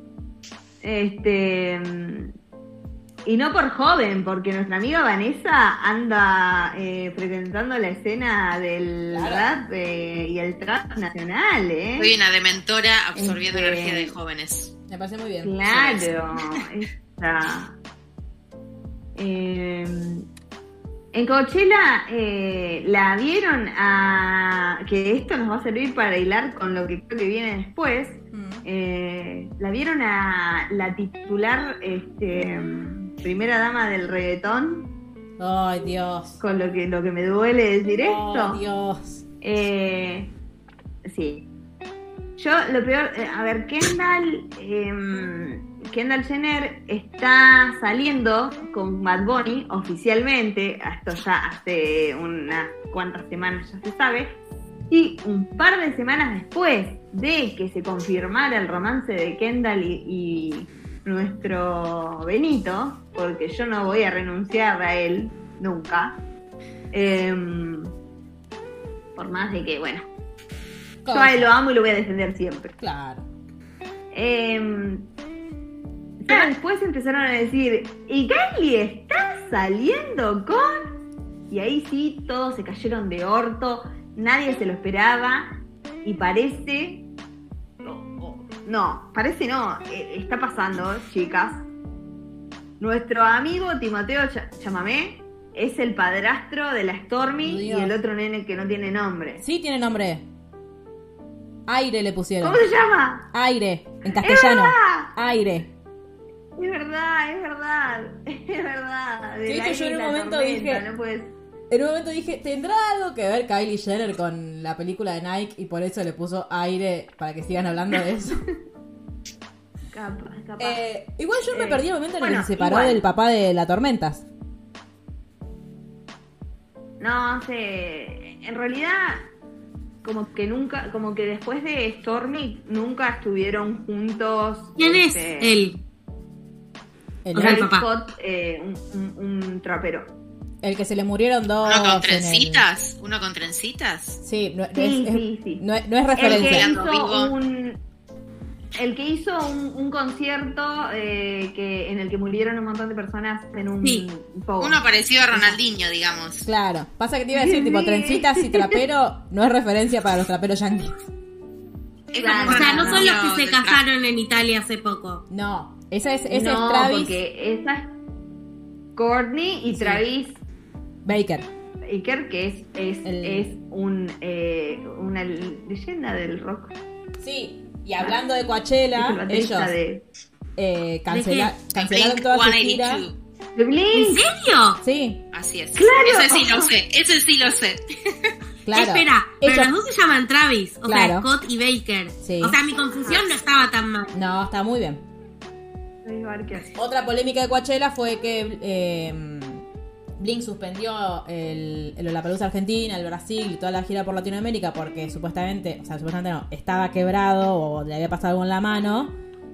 Y no por joven, porque nuestra amiga Vanessa anda presentando la escena del rap y el trap nacional, Soy una dementora absorbiendo Este- energía de jóvenes. Me parece muy bien. Claro, esa. En Coachella la vieron que esto nos va a servir para hilar con lo que creo que viene después. La vieron a la titular primera dama del reggaetón, Ay, Dios. con lo que me duele decir esto. Ay, Dios. Sí. Yo, lo peor, a ver, Kendall Jenner está saliendo con Bad Bunny oficialmente, esto ya hace unas cuantas semanas ya se sabe, y un par de semanas después de que se confirmara el romance de Kendall y nuestro Benito, porque yo no voy a renunciar a él nunca, por más de que, bueno, yo a él lo amo y lo voy a defender siempre. Claro. Pero después empezaron a decir, ¿y Kylie está saliendo con...? Y ahí sí, todos se cayeron de orto, nadie se lo esperaba, y parece... No, parece no, está pasando, chicas. Nuestro amigo Timoteo Chamamé es el padrastro de la Stormy Dios. y el otro nene que no tiene nombre. Sí, tiene nombre. Aire le pusieron. ¿Cómo se llama? Aire, en castellano. verdad! Aire. Es verdad. De Sí, la que yo en un isla momento tormenta, dije- no puedes... En un momento dije, ¿tendrá algo que ver Kylie Jenner con la película de Nike? Y por eso le puso Aire para que sigan hablando de eso. Capaz. Igual yo me perdí el momento en el bueno, que se separó igual. del papá de la Tormentas. No sé, en realidad como que después de Stormy nunca estuvieron juntos. ¿Quién es él? El, O sea, el Travis papá. Scott, un trapero. el que se le murieron dos. ¿Uno con en el- trencitas? ¿Uno con trencitas? Sí, Sí. No es El que referencia. Vivo. hizo un concierto en el que murieron un montón de personas en un Sí. pogo. Uno parecido a Ronaldinho, digamos. Claro. Pasa que te iba a decir, tipo, trencitas y trapero no es referencia para los traperos yankees. Es Claro. como O sea, no son los Ronaldinho que se del casaron en Italia hace poco. No. Ese es No, Travis porque esa es Courtney y Sí. Travis Baker. Baker, que es una leyenda del rock. Sí. Y hablando de Coachella, Es el baterista ellos de cancelaron Blink toda su gira. 182. ¿De Blink? ¿En serio? Sí, Así es. Claro. Ese sí lo sé. claro. Espera, pero Ellos- los dos se llaman Travis, o sea, Claro. Scott y Baker. Sí. O sea, mi confusión no estaba tan mal. No, está muy bien. Travis Barker. Otra polémica de Coachella fue que Blink suspendió el Lollapalooza Argentina, el Brasil y toda la gira por Latinoamérica porque supuestamente no, estaba quebrado o le había pasado algo en la mano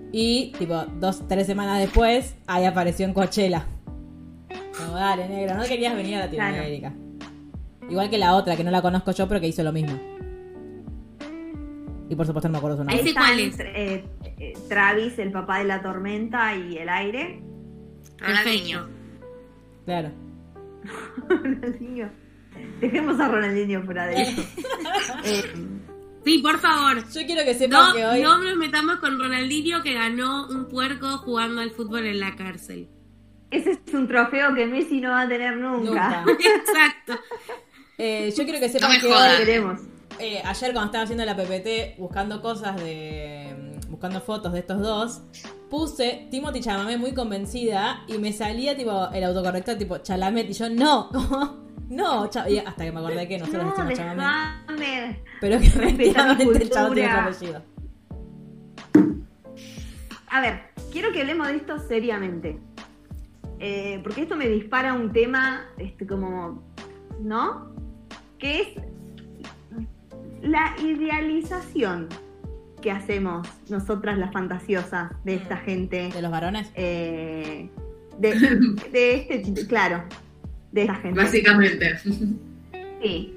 Y, tipo, 2-3 semanas después, ahí apareció en Coachella. Como, dale, negro, no querías venir a Latinoamérica. Igual que la otra, que no la conozco yo, pero que hizo lo mismo. Y por supuesto no me acuerdo su nombre. ¿Ese cuál es? Travis, el papá de la tormenta y el aire. Ronaldinho. Claro. Ronaldinho. Dejemos a Ronaldinho fuera de eso. Sí, por favor. Yo quiero que sepan que hoy... No nos metamos con Ronaldinho, que ganó un puerco jugando al fútbol en la cárcel. Ese es un trofeo que Messi no va a tener nunca. Exacto. Yo quiero que sepan No me que jodan. hoy... Queremos. Ayer cuando estaba haciendo la PPT, buscando cosas buscando fotos de estos dos, puse Timothy Chalamet muy convencida y me salía tipo el autocorrector tipo Chalamet y yo no, ¿cómo? No, y hasta que me acordé que nosotros decimos Chalamet, Déjame. pero que Respetar mi efectivamente el chavo tiene cultura. otro apellido. A ver, quiero que hablemos de esto seriamente. Porque esto me dispara un tema, como, ¿no? Que es la idealización que hacemos nosotras las fantasiosas de esta gente. ¿De los varones? De claro, de esta gente. Básicamente. Sí.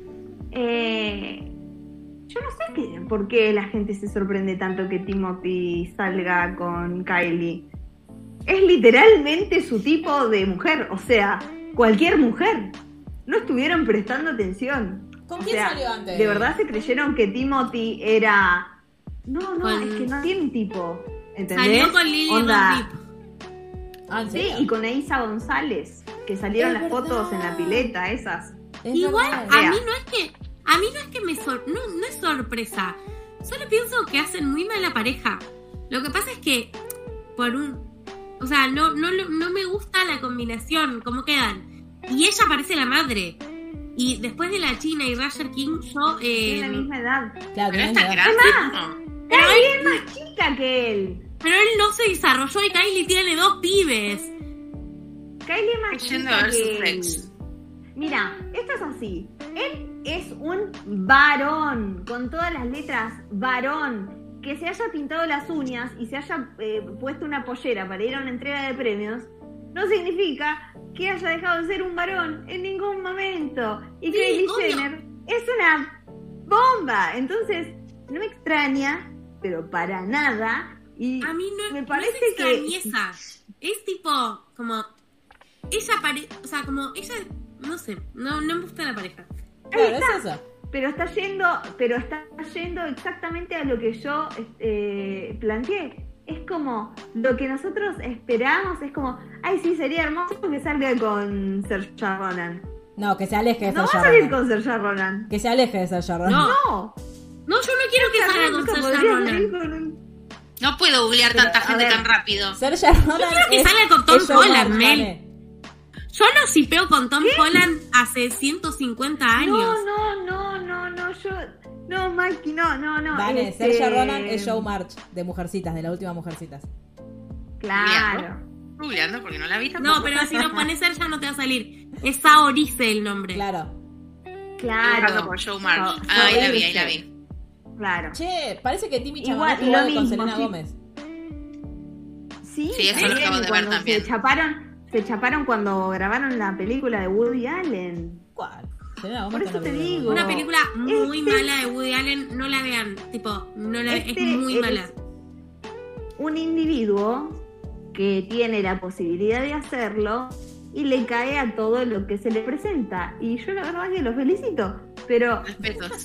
Yo no sé por qué la gente se sorprende tanto que Timothy salga con Kylie. Es literalmente su tipo de mujer, o sea, cualquier mujer. No estuvieron prestando atención. ¿Con O quién sea, salió antes? ¿de verdad se creyeron que Timothy era...? No, Con- es que no tiene un tipo, ¿entendés? Salió con Lily Onda, Rosip. Ah, ¿en sí, serio? y con Eiza González, que salieron Es las fotos en verdad. la pileta, esas. Es Igual, verdad. a mí no es que me no es sorpresa. Solo pienso que hacen muy mala pareja. Lo que pasa es que o sea, no me gusta la combinación, cómo quedan. Y ella parece la madre. Y después de la China y Roger King, yo Tiene la misma edad. Claro, Pero tenés es tan que- grande. pero Kylie es más chica que él. él no se desarrolló y Kylie tiene 2 pibes. Kylie es más Yendo a chica ver sus que él. ex. Mira, esto es así. Él es un varón, con todas las letras, varón. Que se haya pintado las uñas y se haya puesto una pollera para ir a una entrega de premios, no significa que haya dejado de ser un varón en ningún momento. Y Sí, Kylie obvio. Jenner es una bomba. Entonces, no me extraña, pero para nada. Y A mí me no parece es que extrañeza. Es tipo, como, o sea, como ella, no sé, no me gusta la pareja. Claro, es eso. Pero está yendo exactamente a lo que yo planteé. Es como lo que nosotros esperamos, es como, ay, sí, sería hermoso que salga con Saoirse Ronan. No, que se aleje de No va a Saoirse salir Ronan. con Saoirse Ronan. Que se aleje de Saoirse Ronan. No, No, no, yo no quiero que salga con nunca Saoirse podría Ronan. salir con un... No puedo googlear Pero, tanta a gente ver. tan rápido. Saoirse Ronan quiero que es- salga con Tom es Joe Holland, March, Mel. Vane. Yo lo shipeo con Tom Holland hace 150 años. No, Mikey, no. Vane, Saoirse Ronan es Joe March, de Mujercitas, de la última Mujercitas. Claro. Googleando porque no la vi tampoco. No, pero si nos pones ya no te va a salir. Es Saoirse el nombre. Claro. Estoy buscando Claro. por Joe March. So- Ah, ahí la vi, Saoirse. ahí la vi. Claro. Che, parece que Timmy Igual, Chalamet lo jugó con mismo, Selena sí. Gómez. Sí, Sí, eso lo también, acabo de ver cuando también. se chaparon cuando grabaron la película de Woody Allen. ¿Cuál? Selena Gómez Por eso con la te película. digo. Una película muy Este- mala de Woody Allen, no la vean. Tipo, no la es muy es mala. un individuo que tiene la posibilidad de hacerlo y le cae a todo lo que se le presenta. Y yo la verdad que lo felicito. Pero, Respetos.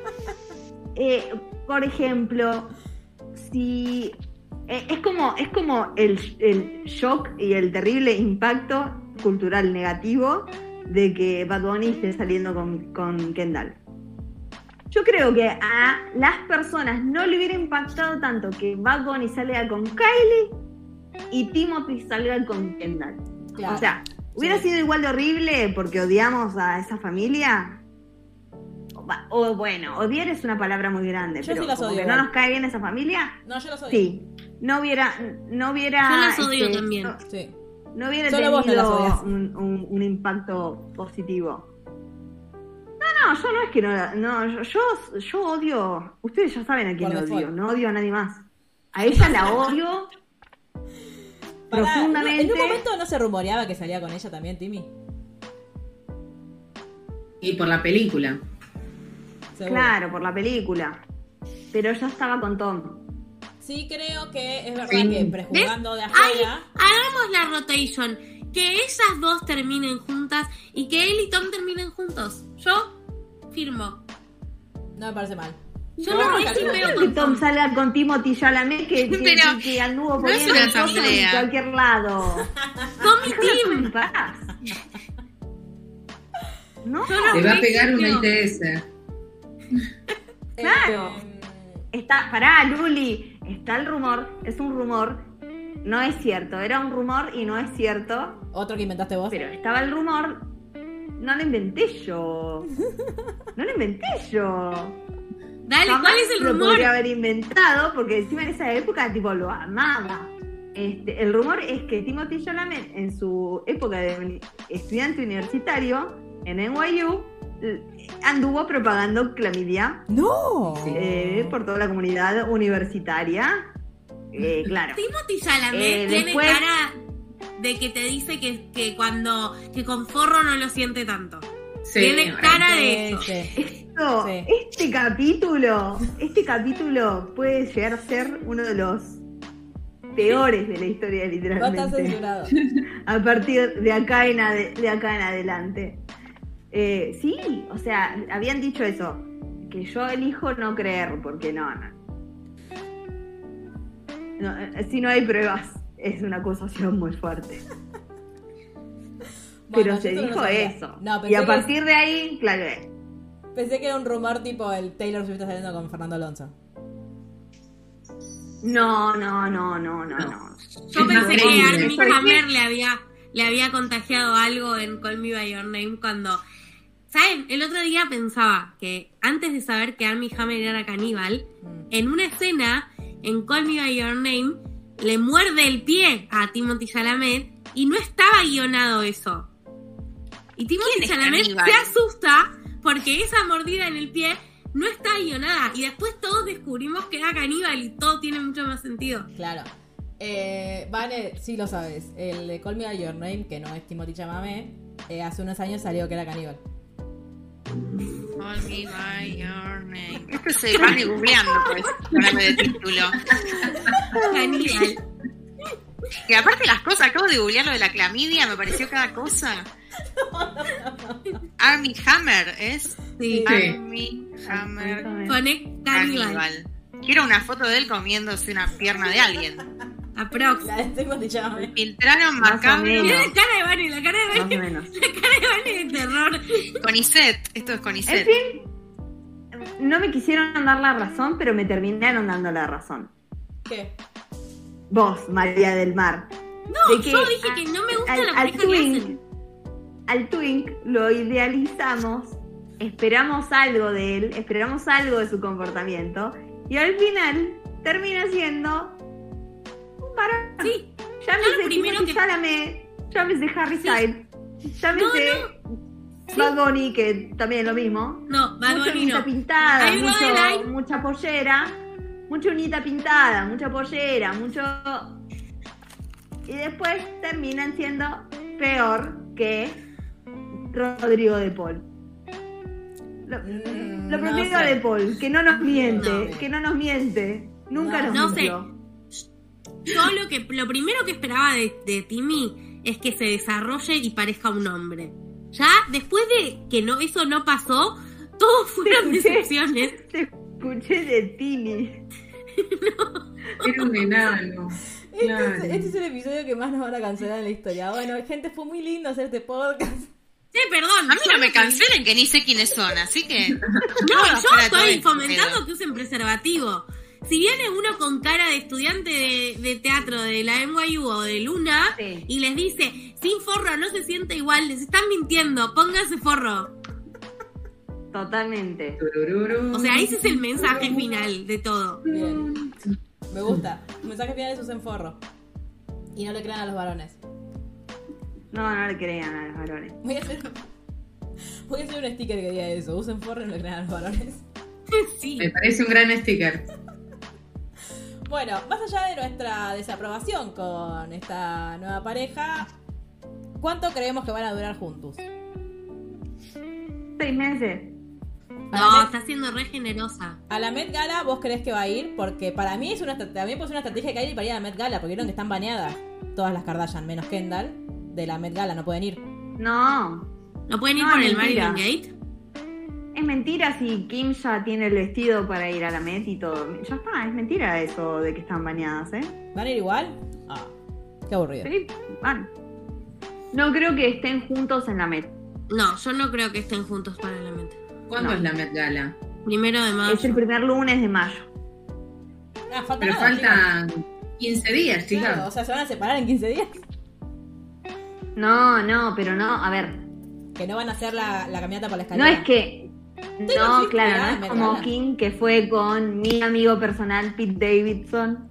por ejemplo, si es como el shock y el terrible impacto cultural negativo de que Bad Bunny esté saliendo con Kendall. Yo creo que a las personas no le hubiera impactado tanto que Bad Bunny salga con Kylie y Timothy salga con Kendall. Claro. O sea, hubiera sido igual de horrible porque odiamos a esa familia. O bueno, odiar es una palabra muy grande, Yo pero sí las como odio que no igual. nos cae bien esa familia, No, yo lo soy. sí. No hubiera Yo las odio también. Sí. no hubiera Solo vos no las tenido odias. un impacto positivo. No, yo no es que no, yo odio, ustedes ya saben a quién Por odio, default. no odio a nadie más. A ella la odio Pará, profundamente. ¿En un momento no se rumoreaba que salía con ella también, Timmy? Y por la película. Seguro. Claro, por la película. Pero yo estaba con Tom. Sí, creo que es verdad Sí. que prejuzgando de Ay, afuera. hagamos la rotation. Que ellas dos terminen juntas y que él y Tom terminen juntos. Yo firmo. No me parece mal. Yo No, no casi me no veo Que con Tom Tom. salga con Timothy Chalamet Pero que anduvo no es poniendo una cosas asamblea. en cualquier lado. Tom y En Tim. paz. No, Te va a pegar una no. ITS. Claro. Está, pará, Luli, está el rumor, es un rumor, no es cierto, era un rumor y no es cierto, Otro que inventaste vos. pero estaba el rumor, no lo inventé yo, no lo inventé yo. Dale, Jamás ¿cuál es el lo rumor? podría haber inventado, porque encima en esa época, tipo, lo amaba. El rumor es que Timothy Chalamet, en su época de estudiante universitario, en NYU, anduvo propagando clamidia ¡No! por toda la comunidad universitaria. Claro. Timothy Chalamet tiene después- cara de que te dice que cuando que con forro no lo siente tanto. Sí, Tiene cara de eso. No, Sí. este capítulo puede llegar a ser uno de los peores de la historia, Va a estar literalmente. censurado. A partir de acá en adelante. Sí, o sea, habían dicho eso, que yo elijo no creer, porque no, si no hay pruebas, es una acusación muy fuerte. Bueno, Pero yo se esto no lo dijo sabía. eso. No, Y a pensé partir de ahí, claro. Pensé que era un rumor tipo el Taylor Swift está saliendo con Fernando Alonso. No. Yo pensé que increíble. Armie Hammer le había contagiado algo en Call Me By Your Name cuando... ¿Saben? El otro día pensaba que antes de saber que Armie Hammer era caníbal, en una escena en Call Me By Your Name le muerde el pie a Timothy Chalamet y no estaba guionado eso. Y Timothy ¿Quién es Chalamet caníbal? se asusta porque esa mordida en el pie no está guionada. Y después todos descubrimos que era caníbal y todo tiene mucho más sentido. Claro. Vale, sí lo sabes. El de Call Me By Your Name, que no es Timothy Chalamet, hace unos años salió que era caníbal. Call me by your name. Esto se van googleando, pues, háblame de título. Caníbal. Que aparte las cosas, acabo de googlear lo de la clamidia, me pareció cada cosa. Armie Hammer, ¿es? Sí. Armie Hammer Connect Caníbal. Caníbal. Quiero una foto de él comiéndose una pierna de alguien. Aprox. La de Timothy Chalamet. Filtraron Más o macabro. menos. Mira la cara de Vane, la cara de Más o Vane. menos. La cara de Vane de terror. Conicet, esto es En Conicet. fin, no me quisieron dar la razón, pero me terminaron dando la razón. ¿Qué? Vos, María del Mar. No, De que yo dije que no me gusta la pareja que hacen. al Twink lo idealizamos, esperamos algo de él, esperamos algo de su comportamiento, y al final termina siendo un varón. Sí. Yo Llámese lo primero Timothy que- Chalamet, llámese Harry Sí. Styles, llámese Bad Bunny, que también lo mismo. No, Bad Mucha Bunny unita no. pintada, Hay uno de Line. mucha pollera, mucha unita pintada, mucha pollera, mucho... Y después terminan siendo peor que Rodrigo de Paul. Lo no prefiero sé. de Paul, que no nos miente, No. que no nos miente, nunca No, nos no sé. mintió. Yo lo primero que esperaba de Timmy es que se desarrolle y parezca un hombre. Ya después de que eso no pasó, todos fueron Te escuché. decepciones. Te escuché de Tini. Era un enano. Claro. Este es el episodio que más nos van a cancelar en la historia. Bueno, gente, fue muy lindo hacer este podcast. Perdón. A mí no me cancelen que ni sé quiénes son, así que... No, Para yo todo estoy este fomentando pedo. que usen preservativo. Si viene uno con cara de estudiante de teatro de la NYU o de Luna Sí. y les dice, sin forro no se siente igual, les están mintiendo, pónganse forro. Totalmente. Turururu. O sea, ese es el mensaje final de todo. Bien. Me gusta. Mensaje final es usen forro. Y no le crean a los varones. No le crean a los varones. Voy a hacer un sticker que diga eso. Usen forro y no le crean a los varones. Sí. Me parece un gran sticker. Bueno, más allá de nuestra desaprobación con esta nueva pareja, ¿cuánto creemos que van a durar juntos? 6 meses. No, está siendo re generosa. A la Met Gala, ¿vos creés que va a ir? Porque para mí también puede ser una estrategia de Kylie para ir a la Met Gala, porque vieron que están baneadas todas las Kardashian, menos Kendall, de la Met Gala, no pueden ir. No. ¿No pueden ir No, por el mentira. Marilyn Gate? Es mentira si Kim ya tiene el vestido para ir a la Met y todo. Ya está, es mentira eso de que están bañadas, ¿eh? ¿Van a ir igual? Ah, qué aburrido. Sí, van. No creo que estén juntos en la Met. No, yo no creo que estén juntos para la mente. ¿Cuándo No. es la Met Gala? 1 de mayo. Es el primer lunes de mayo. Ah, falta Pero nada, faltan 15 días, chicas. chicas. Claro, o sea, se van a separar en 15 días. No, pero no, a ver. Que no van a hacer la caminata por la No escalera. es que. Taylor No, Swift claro, irá a no es Met como Gala. Kim que fue con mi amigo personal Pete Davidson,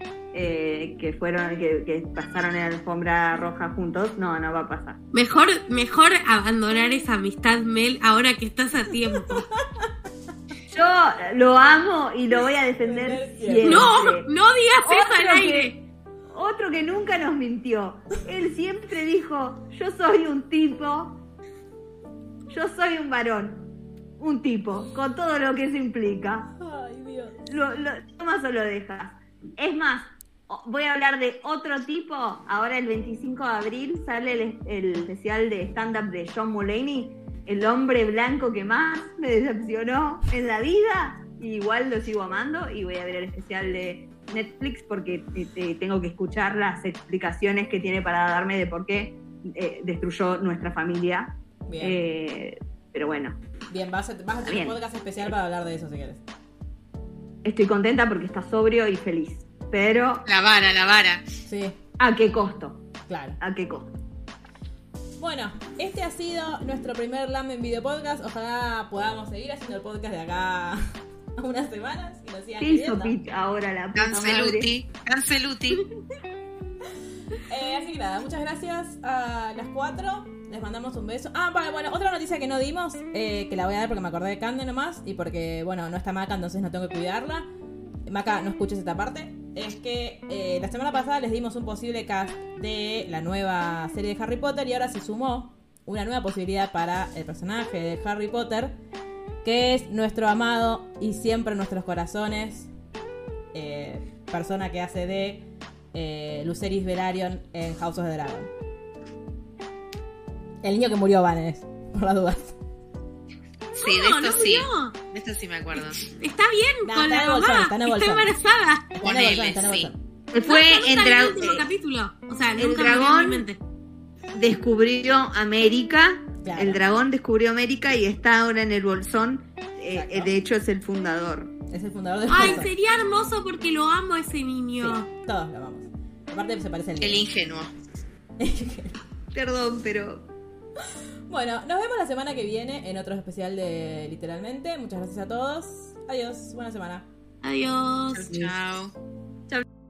que pasaron en la alfombra roja juntos. No va a pasar. Mejor abandonar esa amistad, Mel, ahora que estás a tiempo. Yo lo amo y lo voy a defender siempre. No digas eso al aire. Otro que nunca nos mintió. Él siempre dijo, yo soy un tipo, yo soy un varón, un tipo, con todo lo que eso implica. Ay, Dios. Lo tomas o lo dejas. Es más, voy a hablar de otro tipo. Ahora el 25 de abril sale el especial de stand-up de John Mulaney, el hombre blanco que más me decepcionó en la vida. Igual lo sigo amando y voy a ver el especial de Netflix porque tengo que escuchar las explicaciones que tiene para darme de por qué destruyó nuestra familia. Bien. Pero bueno, Bien, vas a hacer Bien. un podcast especial para hablar de eso si quieres. estoy contenta porque está sobrio y feliz. Pero, La vara. Sí, ¿a qué costo? claro. ¿A qué costo? Bueno, este ha sido nuestro primer LAM en video podcast. Ojalá podamos seguir haciendo el podcast de acá a unas semanas y nos sigan ¿Qué hizo queriendo. Pete ahora la puta madre? Canceluti. Así que nada, muchas gracias a las 4. Les mandamos un beso. Ah, bueno, otra noticia que no dimos, que la voy a dar porque me acordé de Cande nomás y porque, bueno, no está Maca, entonces no tengo que cuidarla. Maca, no escuches esta parte. Es que la semana pasada les dimos un posible cast de la nueva serie de Harry Potter y ahora se sumó una nueva posibilidad para el personaje de Harry Potter, que es nuestro amado y siempre en nuestros corazones, persona que hace de Lucerys Velaryon en House of the Dragon. El niño que murió, Vanes, por las dudas. Sí, No, de esto no sí. murió. De esto sí me acuerdo. Está bien No, con está la en el bolsón, mamá. está en el Está bolsón. embarazada. Ponele, Está en el sí. bolsón. Fue No, el está en el dragón. último capítulo. O sea, el nunca dragón- murió en mi mente. Descubrió América. Claro. El dragón descubrió América y está ahora en el bolsón. Exacto. De hecho, es el fundador. Es el fundador del Ay, bolsón. sería hermoso porque lo amo a ese niño. Sí, todos lo amamos. Aparte se parece al El niño. ingenuo. Perdón, pero Bueno, nos vemos la semana que viene en otro especial de Literalmente. Muchas gracias a todos. Adiós, buena semana. Adiós. Chao. chao.